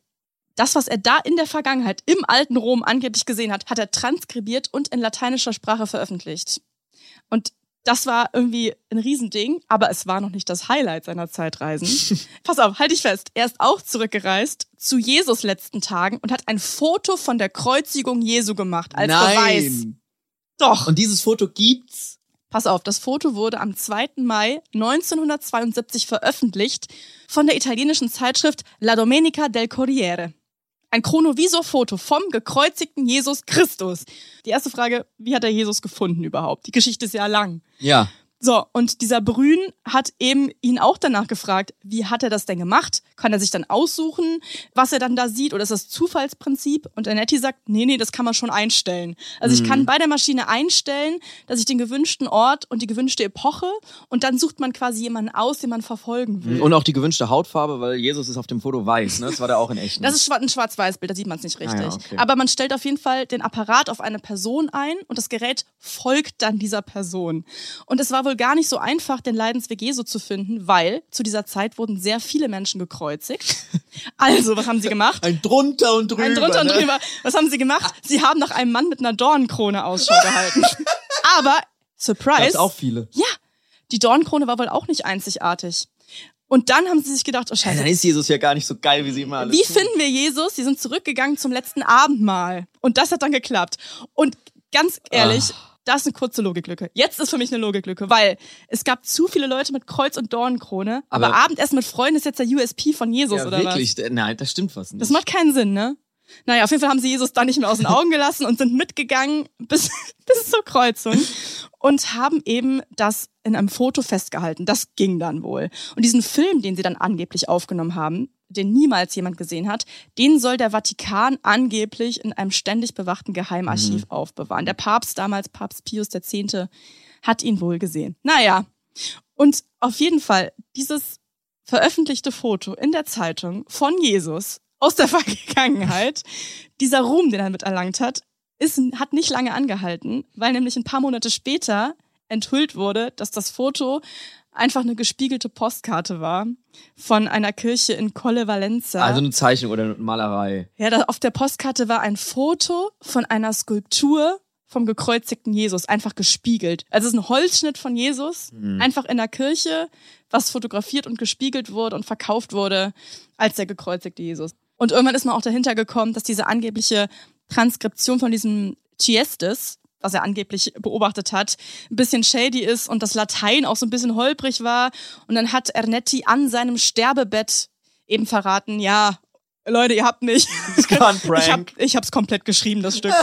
das, was er da in der Vergangenheit im alten Rom angeblich gesehen hat, hat er transkribiert und in lateinischer Sprache veröffentlicht. Und das war irgendwie ein Riesending, aber es war noch nicht das Highlight seiner Zeitreisen. Pass auf, halt dich fest. Er ist auch zurückgereist zu Jesus letzten Tagen und hat ein Foto von der Kreuzigung Jesu gemacht als Nein. Beweis. Doch. Und dieses Foto gibt's? Pass auf, das Foto wurde am zweiten Mai neunzehnhundertzweiundsiebzig veröffentlicht von der italienischen Zeitschrift La Domenica del Corriere. Ein Chronovisor-Foto vom gekreuzigten Jesus Christus. Die erste Frage, wie hat er Jesus gefunden überhaupt? Die Geschichte ist ja lang. Ja. So, und dieser Brün hat eben ihn auch danach gefragt, wie hat er das denn gemacht? Kann er sich dann aussuchen, was er dann da sieht? Oder ist das Zufallsprinzip? Und Ernetti sagt, nee, nee, das kann man schon einstellen. Also mhm. ich kann bei der Maschine einstellen, dass ich den gewünschten Ort und die gewünschte Epoche und dann sucht man quasi jemanden aus, den man verfolgen will. Und auch die gewünschte Hautfarbe, weil Jesus ist auf dem Foto weiß, ne? Das war da auch in echt. Das ist ein Schwarz-Weiß-Bild, da sieht man es nicht richtig. Ah, ja, okay. Aber man stellt auf jeden Fall den Apparat auf eine Person ein und das Gerät folgt dann dieser Person. Und es war wohl gar nicht so einfach, den Leidensweg Jesu zu finden, weil zu dieser Zeit wurden sehr viele Menschen gekreuzigt. Also, was haben sie gemacht? Ein drunter und drüber. Ein drunter und ne? drüber. Was haben sie gemacht? Sie haben nach einem Mann mit einer Dornenkrone Ausschau gehalten. Aber, Surprise. Gab's auch viele. Ja, die Dornenkrone war wohl auch nicht einzigartig. Und dann haben sie sich gedacht, oh Scheiße. Ja, dann ist Jesus ja gar nicht so geil, wie sie immer alles Wie tun. finden wir Jesus? Sie sind zurückgegangen zum letzten Abendmahl. Und das hat dann geklappt. Und ganz ehrlich, Ach. Das ist eine kurze Logiklücke. Jetzt ist für mich eine Logiklücke, weil es gab zu viele Leute mit Kreuz und Dornenkrone, aber, aber Abendessen mit Freunden ist jetzt der U S P von Jesus, ja, oder wirklich? was? Nein, das stimmt was nicht. Das macht keinen Sinn, ne? Naja, auf jeden Fall haben sie Jesus dann nicht mehr aus den Augen gelassen und sind mitgegangen bis, bis zur Kreuzung und haben eben das in einem Foto festgehalten. Das ging dann wohl. Und diesen Film, den sie dann angeblich aufgenommen haben, den niemals jemand gesehen hat, den soll der Vatikan angeblich in einem ständig bewachten Geheimarchiv mhm. aufbewahren. Der Papst damals, Papst Pius der Zehnte, hat ihn wohl gesehen. Naja, und auf jeden Fall dieses veröffentlichte Foto in der Zeitung von Jesus aus der Vergangenheit, dieser Ruhm, den er mit erlangt hat, ist, hat nicht lange angehalten, weil nämlich ein paar Monate später enthüllt wurde, dass das Foto einfach eine gespiegelte Postkarte war von einer Kirche in Colle Valenza. Also eine Zeichnung oder eine Malerei. Ja, da auf der Postkarte war ein Foto von einer Skulptur vom gekreuzigten Jesus, einfach gespiegelt. Also es ist ein Holzschnitt von Jesus, mhm. einfach in der Kirche, was fotografiert und gespiegelt wurde und verkauft wurde als der gekreuzigte Jesus. Und irgendwann ist man auch dahinter gekommen, dass diese angebliche Transkription von diesem Thyestes, was er angeblich beobachtet hat, ein bisschen shady ist und das Latein auch so ein bisschen holprig war. Und dann hat Ernetti an seinem Sterbebett eben verraten, ja, Leute, ihr habt mich. Das war ein Prank. Ich, hab, ich hab's komplett geschrieben, das Stück.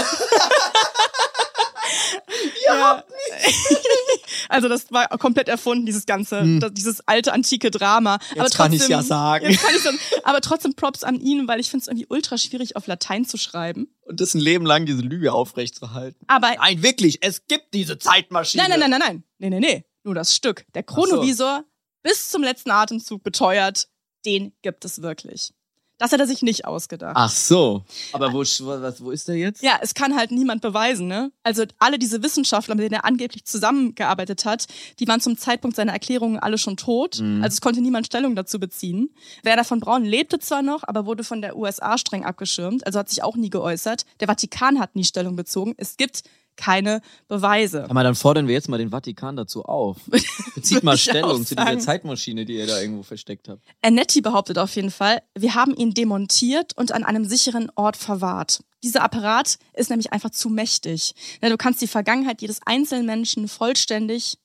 Ihr habt mich. Also das war komplett erfunden, dieses ganze, hm. das, dieses alte, antike Drama. Jetzt aber trotzdem, kann ich's ja sagen. Jetzt kann ich's dann, aber trotzdem Props an ihn, weil ich finde es irgendwie ultra schwierig, auf Latein zu schreiben. Und das ein Leben lang, diese Lüge aufrechtzuerhalten. Aber nein, wirklich, es gibt diese Zeitmaschine. Nein, nein, nein, nein, nein. Nee, nee, nee. Nur das Stück. Der Chronovisor so. bis zum letzten Atemzug beteuert, den gibt es wirklich. Das hat er sich nicht ausgedacht. Ach so. Aber wo, was, wo ist der jetzt? Ja, es kann halt niemand beweisen, ne? Also alle diese Wissenschaftler, mit denen er angeblich zusammengearbeitet hat, die waren zum Zeitpunkt seiner Erklärungen alle schon tot. Mhm. Also es konnte niemand Stellung dazu beziehen. Werner von Braun lebte zwar noch, aber wurde von der U S A streng abgeschirmt. Also hat sich auch nie geäußert. Der Vatikan hat nie Stellung bezogen. Es gibt keine Beweise. Aber dann fordern wir jetzt mal den Vatikan dazu auf. Bezieht mal Stellung zu dieser Zeitmaschine, die ihr da irgendwo versteckt habt. Ernetti behauptet auf jeden Fall, wir haben ihn demontiert und an einem sicheren Ort verwahrt. Dieser Apparat ist nämlich einfach zu mächtig. Du kannst die Vergangenheit jedes einzelnen Menschen vollständig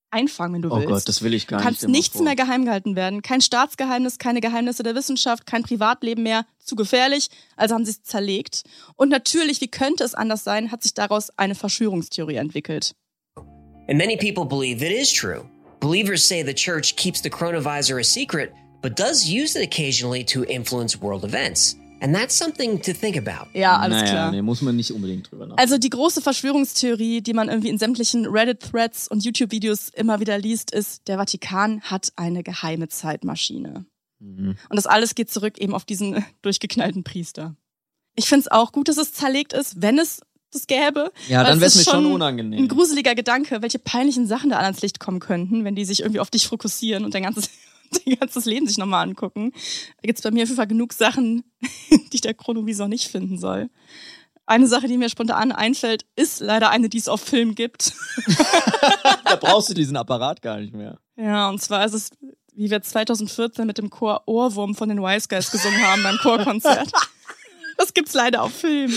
einfangen, wenn du Oh willst. Gott, das will ich gar du kannst nicht. nichts vor. mehr geheim gehalten werden. Kein Staatsgeheimnis, keine Geheimnisse der Wissenschaft, kein Privatleben mehr. Zu gefährlich. Also haben sie es zerlegt. Und natürlich, wie könnte es anders sein, hat sich daraus eine Verschwörungstheorie entwickelt. And many people believe it is true. Believers say the church keeps the coronavirus a secret, but does use it occasionally to influence world events. And that's something to think about. Ja, alles naja, klar. Nee, muss man nicht unbedingt drüber nachdenken. Also die große Verschwörungstheorie, die man irgendwie in sämtlichen Reddit-Threads und YouTube-Videos immer wieder liest, ist, der Vatikan hat eine geheime Zeitmaschine. Mhm. Und das alles geht zurück eben auf diesen durchgeknallten Priester. Ich finde es auch gut, dass es zerlegt ist, wenn es das gäbe. Ja, dann wäre es mir schon unangenehm. Ein gruseliger Gedanke, welche peinlichen Sachen da alle ans Licht kommen könnten, wenn die sich irgendwie auf dich fokussieren und dein ganzes, dein ganzes Leben sich nochmal angucken. Da gibt es bei mir auf jeden Fall genug Sachen, die der Chronovisor nicht finden soll. Eine Sache, die mir spontan einfällt, ist leider eine, die es auf Film gibt. Da brauchst du diesen Apparat gar nicht mehr. Ja, und zwar ist es, wie wir zwanzig vierzehn mit dem Chor Ohrwurm von den Wise Guys gesungen haben beim Chorkonzert. Das gibt's leider auf Film.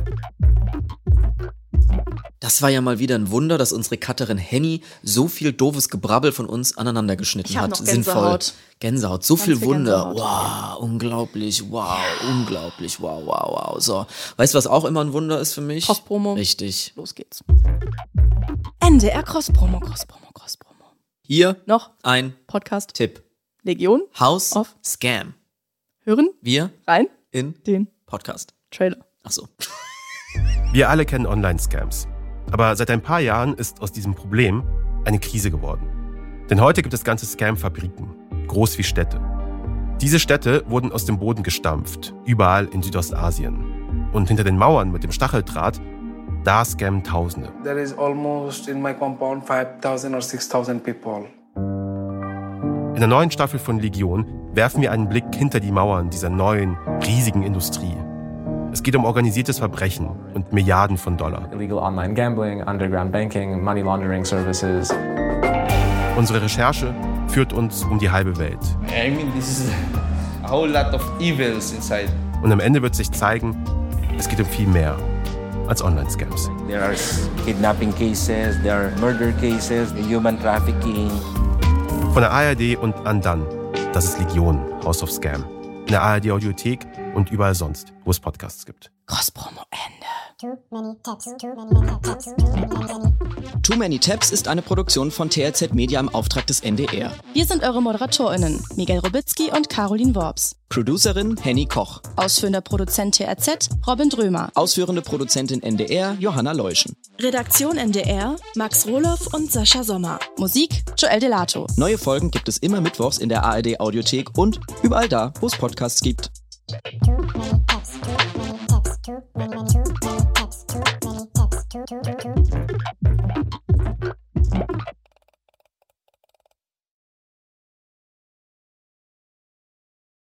Das war ja mal wieder ein Wunder, dass unsere Cutterin Henny so viel doofes Gebrabbel von uns aneinander geschnitten ich hab hat. Noch Gänsehaut. Sinnvoll. Gänsehaut, so Ganz viel viel Wunder. Gänsehaut. Wow, unglaublich, wow, ja. unglaublich, wow, wow, wow. So, weißt du, was auch immer ein Wunder ist für mich? Cross-Promo. Richtig. Los geht's. N D R Cross-Promo, Cross-Promo, Cross-Promo. Hier noch ein Podcast. Tipp. Legion. House of Scam. Hören wir rein in den Podcast. Trailer. Ach so. Wir alle kennen Online-Scams. Aber seit ein paar Jahren ist aus diesem Problem eine Krise geworden. Denn heute gibt es ganze Scam-Fabriken, groß wie Städte. Diese Städte wurden aus dem Boden gestampft, überall in Südostasien. Und hinter den Mauern mit dem Stacheldraht, da scammen Tausende. There is almost in my compound five thousand or six thousand people. In der neuen Staffel von Legion werfen wir einen Blick hinter die Mauern dieser neuen, riesigen Industrie. Es geht um organisiertes Verbrechen und Milliarden von Dollar. Illegal online gambling, underground banking, money laundering services. Unsere Recherche führt uns um die halbe Welt. I mean, this is a whole lot of evils inside. Und am Ende wird sich zeigen, es geht um viel mehr als Online-Scams. There are kidnapping cases, there are murder cases, human trafficking. Von der A R D und Andan, das ist Legion, House of Scam. In der A R D-Audiothek und überall sonst, wo es Podcasts gibt. Cross-Promo Ende. Too many tabs, too many tabs, too many. Too Many Tabs ist eine Produktion von T R Z Media im Auftrag des N D R. Wir sind eure ModeratorInnen, Miguel Robitzky und Caroline Worps. Producerin Henny Koch. Ausführender Produzent T R Z, Robin Drömer. Ausführende Produzentin N D R, Johanna Leuschen. Redaktion N D R, Max Rohloff und Sascha Sommer. Musik, Joel Delato. Neue Folgen gibt es immer mittwochs in der A R D-Audiothek und überall da, wo es Podcasts gibt. Too many tabs, too many tabs, too many, too many tabs, too many tabs, too, too, too.